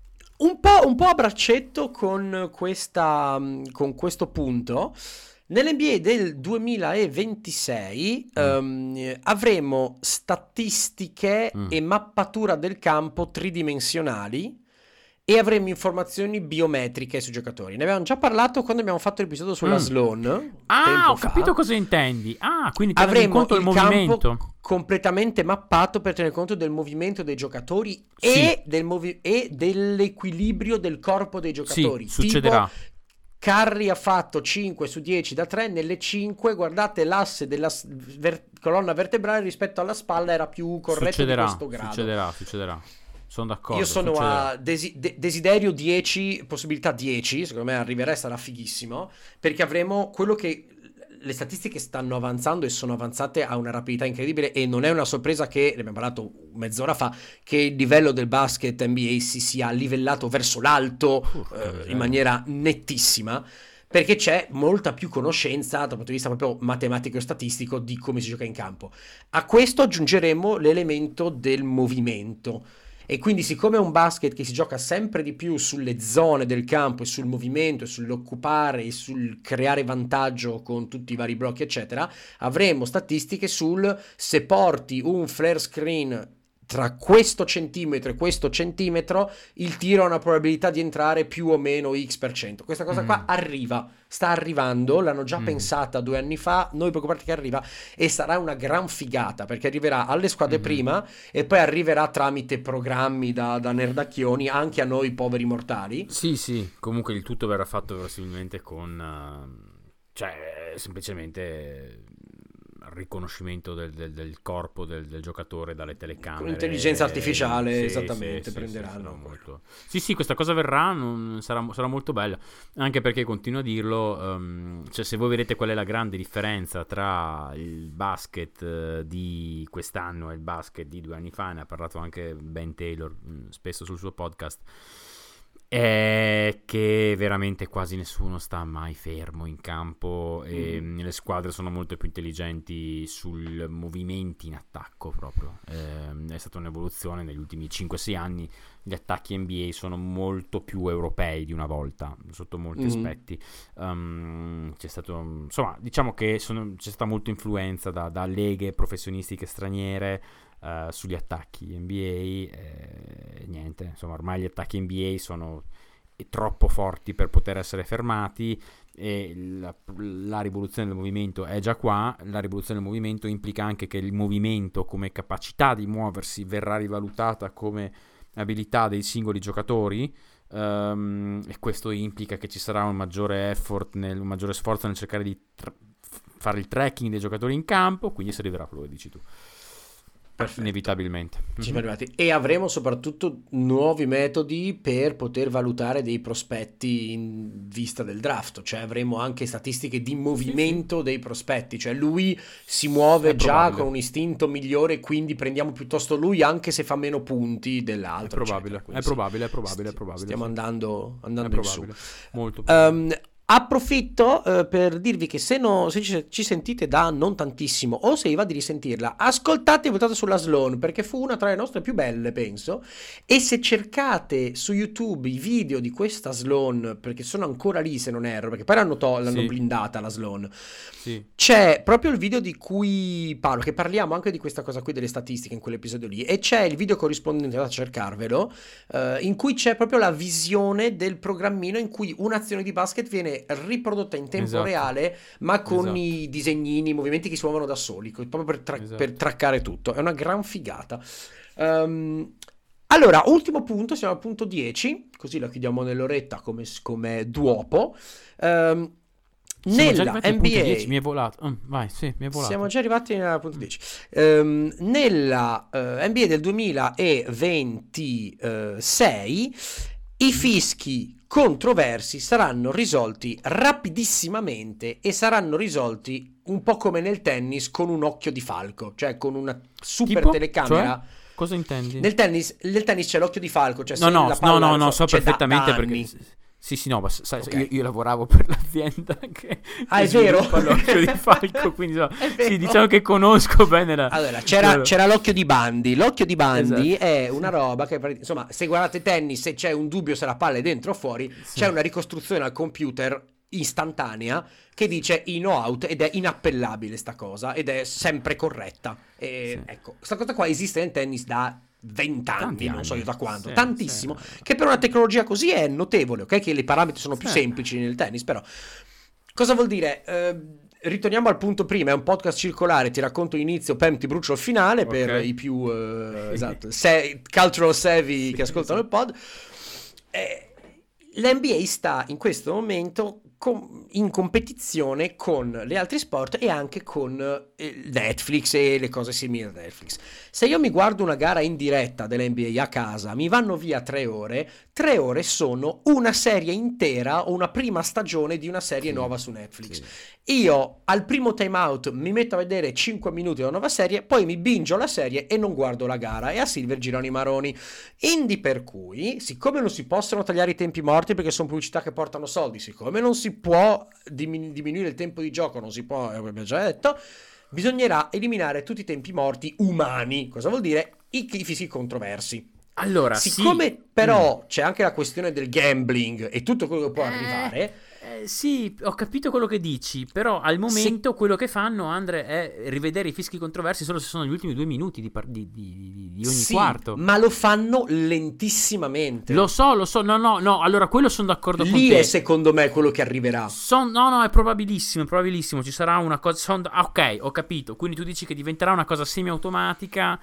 Un po', un po' a braccetto con, questa, con questo punto, nell'N B A del duemilaventisei mm. um, avremo statistiche mm. e mappatura del campo tridimensionali e avremo informazioni biometriche sui giocatori. Ne abbiamo già parlato quando abbiamo fatto l'episodio sulla mm. Sloan. Ah, ho fa. capito cosa intendi. Ah, quindi avremo in conto il, il movimento campo completamente mappato per tenere conto del movimento dei giocatori sì. e, del movi- e dell'equilibrio del corpo dei giocatori. Sì, succederà. Tipo, Curry ha fatto cinque su dieci da tre, nelle cinque guardate l'asse della ver- colonna vertebrale rispetto alla spalla era più corretto succederà, di questo grado. Succederà, succederà. Sono d'accordo. Io sono succederà. a desi- de- desiderio dieci, possibilità dieci, secondo me arriverà e sarà fighissimo, perché avremo quello che le statistiche stanno avanzando e sono avanzate a una rapidità incredibile e non è una sorpresa che, ne abbiamo parlato mezz'ora fa, che il livello del basket N B A si sia livellato verso l'alto uh, eh, in maniera nettissima, perché c'è molta più conoscenza dal punto di vista proprio matematico e statistico di come si gioca in campo. A questo aggiungeremo l'elemento del movimento. E quindi siccome è un basket che si gioca sempre di più sulle zone del campo e sul movimento e sull'occupare e sul creare vantaggio con tutti i vari blocchi eccetera, avremo statistiche sul se porti un flare screen tra questo centimetro e questo centimetro il tiro ha una probabilità di entrare più o meno X per cento. Questa cosa mm. qua arriva, sta arrivando, l'hanno già mm. pensata due anni fa, noi preoccupati che arriva e sarà una gran figata perché arriverà alle squadre mm. prima e poi arriverà tramite programmi da, da nerdacchioni anche a noi poveri mortali. Sì sì, comunque il tutto verrà fatto verosimilmente con uh, cioè semplicemente riconoscimento del, del, del corpo del, del giocatore dalle telecamere con intelligenza artificiale sì, esattamente sì, prenderanno sì, molto... sì sì questa cosa verrà non, sarà, sarà molto bella anche perché continuo a dirlo um, cioè se voi vedete qual è la grande differenza tra il basket uh, di quest'anno e il basket di due anni fa, ne ha parlato anche Ben Taylor mh, spesso sul suo podcast, è che veramente quasi nessuno sta mai fermo in campo e mm. le squadre sono molto più intelligenti sul movimenti in attacco proprio. Eh, è stata un'evoluzione negli ultimi cinque sei anni, gli attacchi N B A sono molto più europei di una volta sotto molti mm. aspetti. Um, c'è stato insomma diciamo che sono, c'è stata molta influenza da, da leghe professionistiche straniere Uh, sugli attacchi N B A eh, niente, insomma ormai gli attacchi N B A sono troppo forti per poter essere fermati e la, la rivoluzione del movimento è già qua. La rivoluzione del movimento implica anche che il movimento come capacità di muoversi verrà rivalutata come abilità dei singoli giocatori, um, e questo implica che ci sarà un maggiore effort nel, un maggiore sforzo nel cercare di tra- fare il tracking dei giocatori in campo, quindi si arriverà a quello che dici tu. Perfetto. Inevitabilmente. Ci siamo arrivati. E avremo soprattutto nuovi metodi per poter valutare dei prospetti in vista del draft, cioè avremo anche statistiche di movimento sì, sì. dei prospetti, cioè lui si muove è già probabile. Con un istinto migliore, quindi prendiamo piuttosto lui anche se fa meno punti dell'altro. È probabile, è probabile, è probabile, è probabile. Stiamo sì. andando, andando in su. Molto um, Approfitto eh, per dirvi che se, no, se ci, ci sentite da non tantissimo o se vi va di risentirla, ascoltate e votate sulla Sloan perché fu una tra le nostre più belle, penso. E se cercate su YouTube i video di questa Sloan, perché sono ancora lì se non erro, perché poi l'hanno, to- l'hanno sì. blindata la Sloan, sì. c'è proprio il video di cui parlo, che parliamo anche di questa cosa qui delle statistiche in quell'episodio lì, e c'è il video corrispondente, andate a cercarvelo, eh, in cui c'è proprio la visione del programmino in cui un'azione di basket viene essere riprodotta in tempo Esatto. reale, ma con Esatto. i disegnini, i movimenti che si muovono da soli, co- proprio per, tra- Esatto. per traccare tutto. È una gran figata. Ehm, allora, ultimo punto, siamo al punto dieci, così la chiudiamo nell'oretta come, come duopo. Ehm, Siamo già nella arrivati al N B punto A dieci, mi è volato. Mm, vai, sì, mi è volato. siamo già arrivati al punto dieci. Ehm, nella eh, N B A del duemilaventisei i fischi controversi saranno risolti rapidissimamente e saranno risolti un po' come nel tennis con un occhio di falco, cioè con una super Tipo? telecamera. Cioè? Cosa intendi? Nel tennis, nel tennis c'è l'occhio di falco, cioè No, se no, la no, palla, no, non no, so, so c'è da- perfettamente da perché... anni. Sì, sì, no, ma sai, Ok. io, io lavoravo per l'azienda che, Ah, che è vero? sviluppa l'occhio di falco, quindi so, È vero. sì, diciamo che conosco bene la... Allora, c'era, c'era l'occhio di Bandi. L'occhio di Bandi Esatto. è una roba che, insomma, se guardate tennis, se c'è un dubbio se la palla è dentro o fuori, Sì. c'è una ricostruzione al computer istantanea che dice in o out ed è inappellabile sta cosa ed è sempre corretta. E Sì. ecco, questa cosa qua esiste nel tennis da vent'anni, Tanti non so anni. io da quando, Sì, tantissimo, sì. che per una tecnologia così è notevole, ok? Che i parametri sono più Sì. semplici nel tennis, però cosa vuol dire? Eh, ritorniamo al punto prima, è un podcast circolare, ti racconto l'inizio, Pam ti brucio il finale per Ok. i più eh, esatto, se- cultural savvy Sì, che ascoltano esatto. il pod. Eh, L'N B A sta in questo momento com- in competizione con gli altri sport e anche con eh, Netflix e le cose simili a Netflix. Se io mi guardo una gara in diretta dell'N B A a casa, mi vanno via tre ore, tre ore sono una serie intera o una prima stagione di una serie Sì, nuova su Netflix. sì. Io al primo time out mi metto a vedere cinque minuti della nuova serie, poi mi bingio la serie e non guardo la gara e a Silver girano i maroni. Indi per cui, siccome non si possono tagliare i tempi morti perché sono pubblicità che portano soldi, siccome non si può dimin- diminuire il tempo di gioco, non si può, eh, abbiamo già detto, bisognerà eliminare tutti i tempi morti umani. Cosa vuol dire? I, i fischi controversi. Allora, Siccome sì. però Mm. c'è anche la questione del gambling e tutto quello che può Eh, arrivare, eh, sì, ho capito quello che dici, però al momento quello che fanno, Andre, è rivedere i fischi controversi solo se sono gli ultimi due minuti di, par- di- di- di ogni sì, quarto. ma lo fanno lentissimamente. Lo so, lo so, no, no, no, allora quello sono d'accordo con Lì te. è secondo me quello che arriverà. Son- no, no, è probabilissimo, è probabilissimo. Ci sarà una cosa. son- ah, ok, ho capito. Quindi tu dici che diventerà una cosa semi-automatica.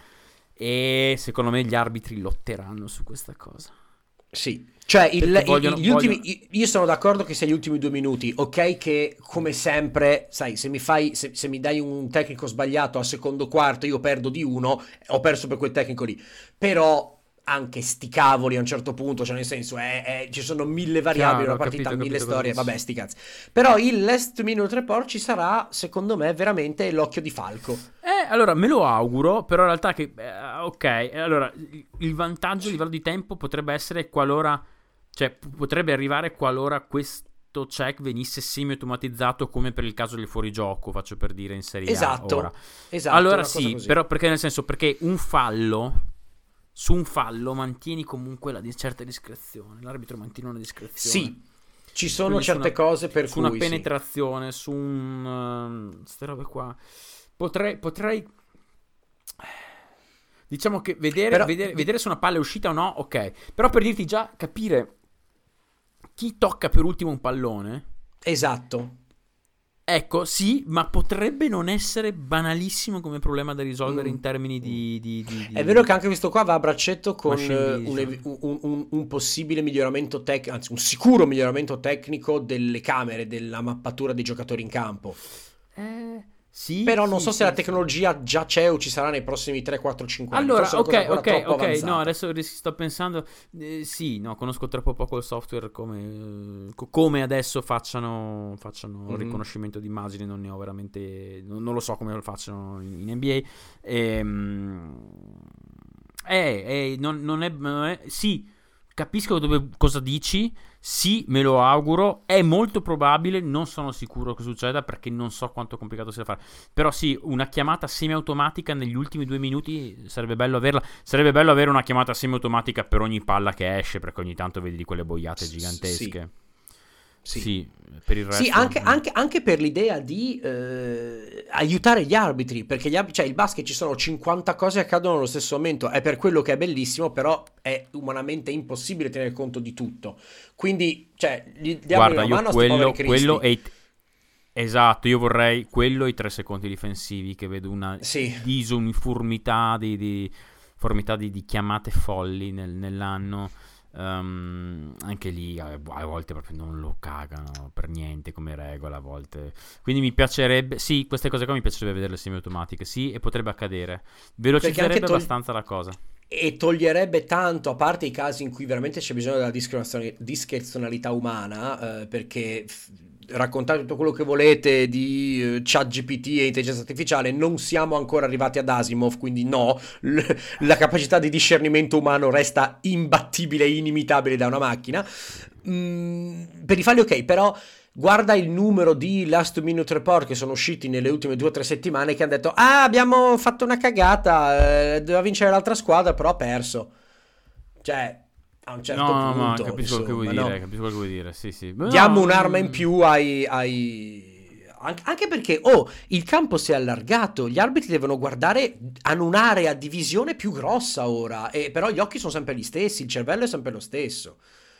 E secondo me gli arbitri lotteranno su questa cosa. Sì, cioè il- Perché i- vogliono- gli ultimi, vogliono- i- io sono d'accordo che sia gli ultimi due minuti, ok che come sempre, sai, se mi fai, se, se mi dai un tecnico sbagliato al secondo quarto io perdo di uno, ho perso per quel tecnico lì, però anche sti cavoli a un certo punto, cioè nel senso è, è- ci sono mille variabili, Chiaro, una ho partita, capito, ho mille capito storie, cosa vabbè dici. sti cazzi, però il last minute report ci sarà secondo me veramente l'occhio di falco. Eh, allora me lo auguro, però in realtà che eh, ok, eh, allora il- il vantaggio a livello di tempo potrebbe essere qualora, cioè p- potrebbe arrivare qualora questo check venisse semi-automatizzato come per il caso del fuorigioco, faccio per dire in Serie A Esatto, ora. esatto, Allora una cosa sì, così. però perché nel senso perché un fallo su un fallo mantieni comunque la di- certa discrezione, l'arbitro mantiene una discrezione. Sì, ci sono Quindi su certe una- cose per su cui una sì. penetrazione, su un queste robe qua. Potrei potrei diciamo che vedere, Però- vedere, vedere se una palla è uscita o no, ok. Però per dirti già capire chi tocca per ultimo un pallone, Esatto. ecco, sì, ma potrebbe non essere banalissimo come problema da risolvere Mm. in termini di, di- di- di- È vero che anche questo qua va a braccetto con Machine eh, un, vision. ev- un- un- un possibile miglioramento tecnico, anzi un sicuro miglioramento tecnico delle camere, della mappatura dei giocatori in campo. Eh, sì, Però non sì, so sì, se la sì. tecnologia già c'è o ci sarà nei prossimi tre, quattro, cinque anni. Allora, Forse è una ok, cosa ancora ok, troppo ok, avanzata. no, adesso ris- sto pensando, eh, sì, no, conosco troppo poco il software come, co- come adesso facciano, facciano il Mhm. riconoscimento di immagini, non ne ho veramente, non, non lo so come lo facciano in, in N B A. Ehm, eh, eh, non, non è, non è- sì, capisco dove, cosa dici, sì, me lo auguro, è molto probabile, non sono sicuro che succeda perché non so quanto complicato sia da fare, però sì, una chiamata semiautomatica negli ultimi due minuti sarebbe bello averla, sarebbe bello avere una chiamata semiautomatica per ogni palla che esce, perché ogni tanto vedi di quelle boiate S- gigantesche. Sì. sì, per il resto... Sì, anche, anche, anche per l'idea di eh, aiutare gli arbitri, perché gli arbitri, cioè il basket ci sono cinquanta cose che accadono allo stesso momento, è per quello che è bellissimo, però è umanamente impossibile tenere conto di tutto. Quindi, cioè, gli diamo Guarda, una io mano a sti quello, poveri cristi. quello è... Esatto, io vorrei quello e i tre secondi difensivi, che vedo una Sì. disuniformità di, di, uniformità di, di chiamate folli nel, nell'anno. Um, anche lì a, a volte proprio non lo cagano per niente come regola a volte, quindi mi piacerebbe, sì, queste cose qua mi piacerebbe vederle semiautomatiche, sì, e potrebbe accadere, velocizzerebbe togli- abbastanza la cosa e toglierebbe tanto, a parte i casi in cui veramente c'è bisogno della discrezionali- discrezionalità umana, eh, perché f- raccontate tutto quello che volete di uh, ChatGPT e intelligenza artificiale, non siamo ancora arrivati ad Asimov, quindi no, l- la capacità di discernimento umano resta imbattibile e inimitabile da una macchina. Mm, per i falli ok, però guarda il numero di last minute report che sono usciti nelle ultime due o tre settimane che hanno detto ah abbiamo fatto una cagata, eh, doveva vincere l'altra squadra però ha perso, cioè a un certo no, punto, no, capisco insomma, quello che vuoi no. dire, capisco quello che vuoi dire, sì, sì. Diamo no, un'arma mm. in più ai, ai... anche perché oh, il campo si è allargato, gli arbitri devono guardare, hanno un'area di visione più grossa ora, e però gli occhi sono sempre gli stessi, il cervello è sempre lo stesso.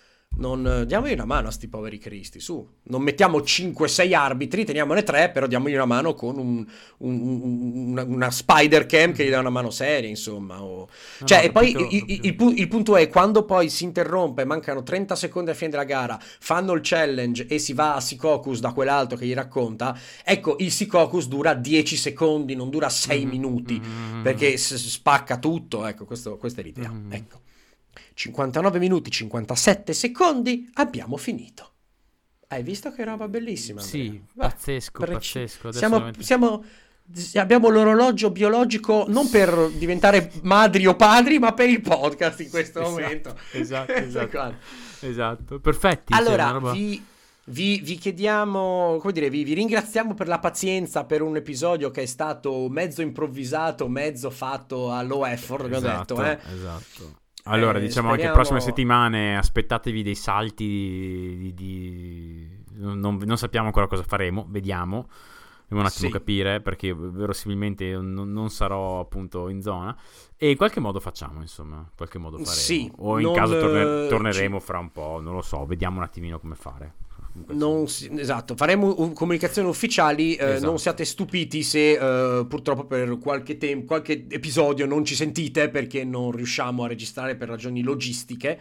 Non diamogli una mano a sti poveri cristi, su, non mettiamo cinque sei arbitri, teniamone tre, però diamogli una mano con un, un, un, una, una spider cam che gli dà una mano seria, insomma, o... no, cioè, no, e poi capito, il, capito. il, il, il punto è quando poi si interrompe, mancano trenta secondi alla fine della gara, fanno il challenge e si va a Sikokus da quell'altro che gli racconta, ecco, il Sikokus dura dieci secondi, non dura sei Mm-hmm. minuti, Mm-hmm. perché s- spacca tutto, ecco, questo, questa è l'idea, Mm-hmm. ecco. cinquantanove minuti cinquantasette secondi, abbiamo finito. Hai visto che roba bellissima, Andrea? Sì, Beh, pazzesco, preci- pazzesco. Adesso siamo, veramente- siamo, abbiamo l'orologio biologico non per diventare madri o padri, ma per il podcast in questo Esatto, momento. esatto, Questo esatto. qua. Esatto, perfetti. cioè, Allora, una roba- vi, vi, vi chiediamo, come dire, vi, vi ringraziamo per la pazienza per un episodio che è stato mezzo improvvisato, mezzo fatto a low effort, abbiamo esatto, detto, eh. esatto. Allora, Eh, diciamo anche speriamo- prossime settimane aspettatevi dei salti di... di- di- Non, non- non sappiamo ancora cosa faremo, vediamo. Dobbiamo un attimo Sì. capire, perché io verosimilmente non, non sarò appunto in zona. E in qualche modo facciamo, insomma, in qualche modo faremo. Sì, o in non, caso torne- eh, torneremo fra un po', non lo so, vediamo un attimino come fare. Non si- esatto, faremo un- comunicazioni ufficiali, eh, Esatto. non siate stupiti se eh, purtroppo per qualche tempo, qualche episodio non ci sentite perché non riusciamo a registrare per ragioni logistiche.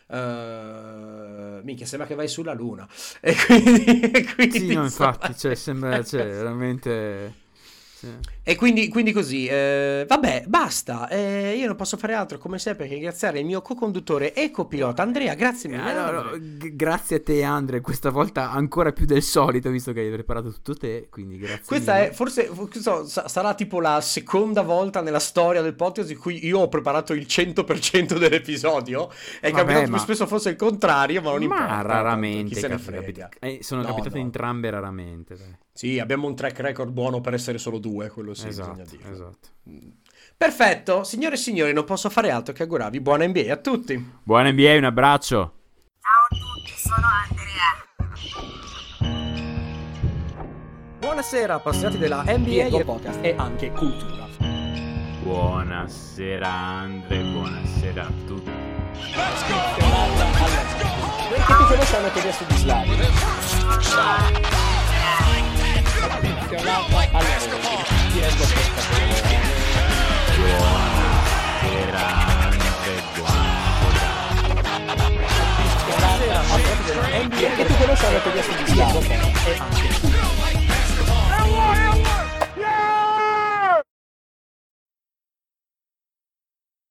Eh, minchia, sembra che vai sulla luna. E quindi, e quindi, Sì, no, insomma- infatti, cioè, sembra, cioè, veramente... sì. E quindi, quindi così, eh, vabbè, basta. Eh, io non posso fare altro come sempre che ringraziare il mio co-conduttore e copilota Andrea. Grazie mille. Eh, no, no, Andrea. g- grazie a te, Andre, questa volta ancora più del solito, visto che hai preparato tutto te, quindi grazie Questa mille. è forse so, sa- sarà tipo la seconda volta nella storia del podcast in cui io ho preparato il cento per cento dell'episodio. È Vabbè, capitato ma- più spesso fosse il contrario, ma non Ma importa. tanto, raramente chi se ne cap- frega. capita- eh, sono No, capitate no. entrambe raramente, dai. Sì, abbiamo un track record buono per essere solo due, quello sì, Esatto, bisogna dirlo. esatto. Perfetto, signore e signori, non posso fare altro che augurarvi buona N B A a tutti. Buona N B A, un abbraccio. Ciao a tutti, sono Andrea. Buonasera, appassionati della N B A e podcast e anche cultura. Buonasera, Andre, buonasera a tutti. Perché tu conosci una teoria sugli slavi? Buonasera, Andre, buonasera. Perché tu conosci una teoria sugli slavi e anche cultura.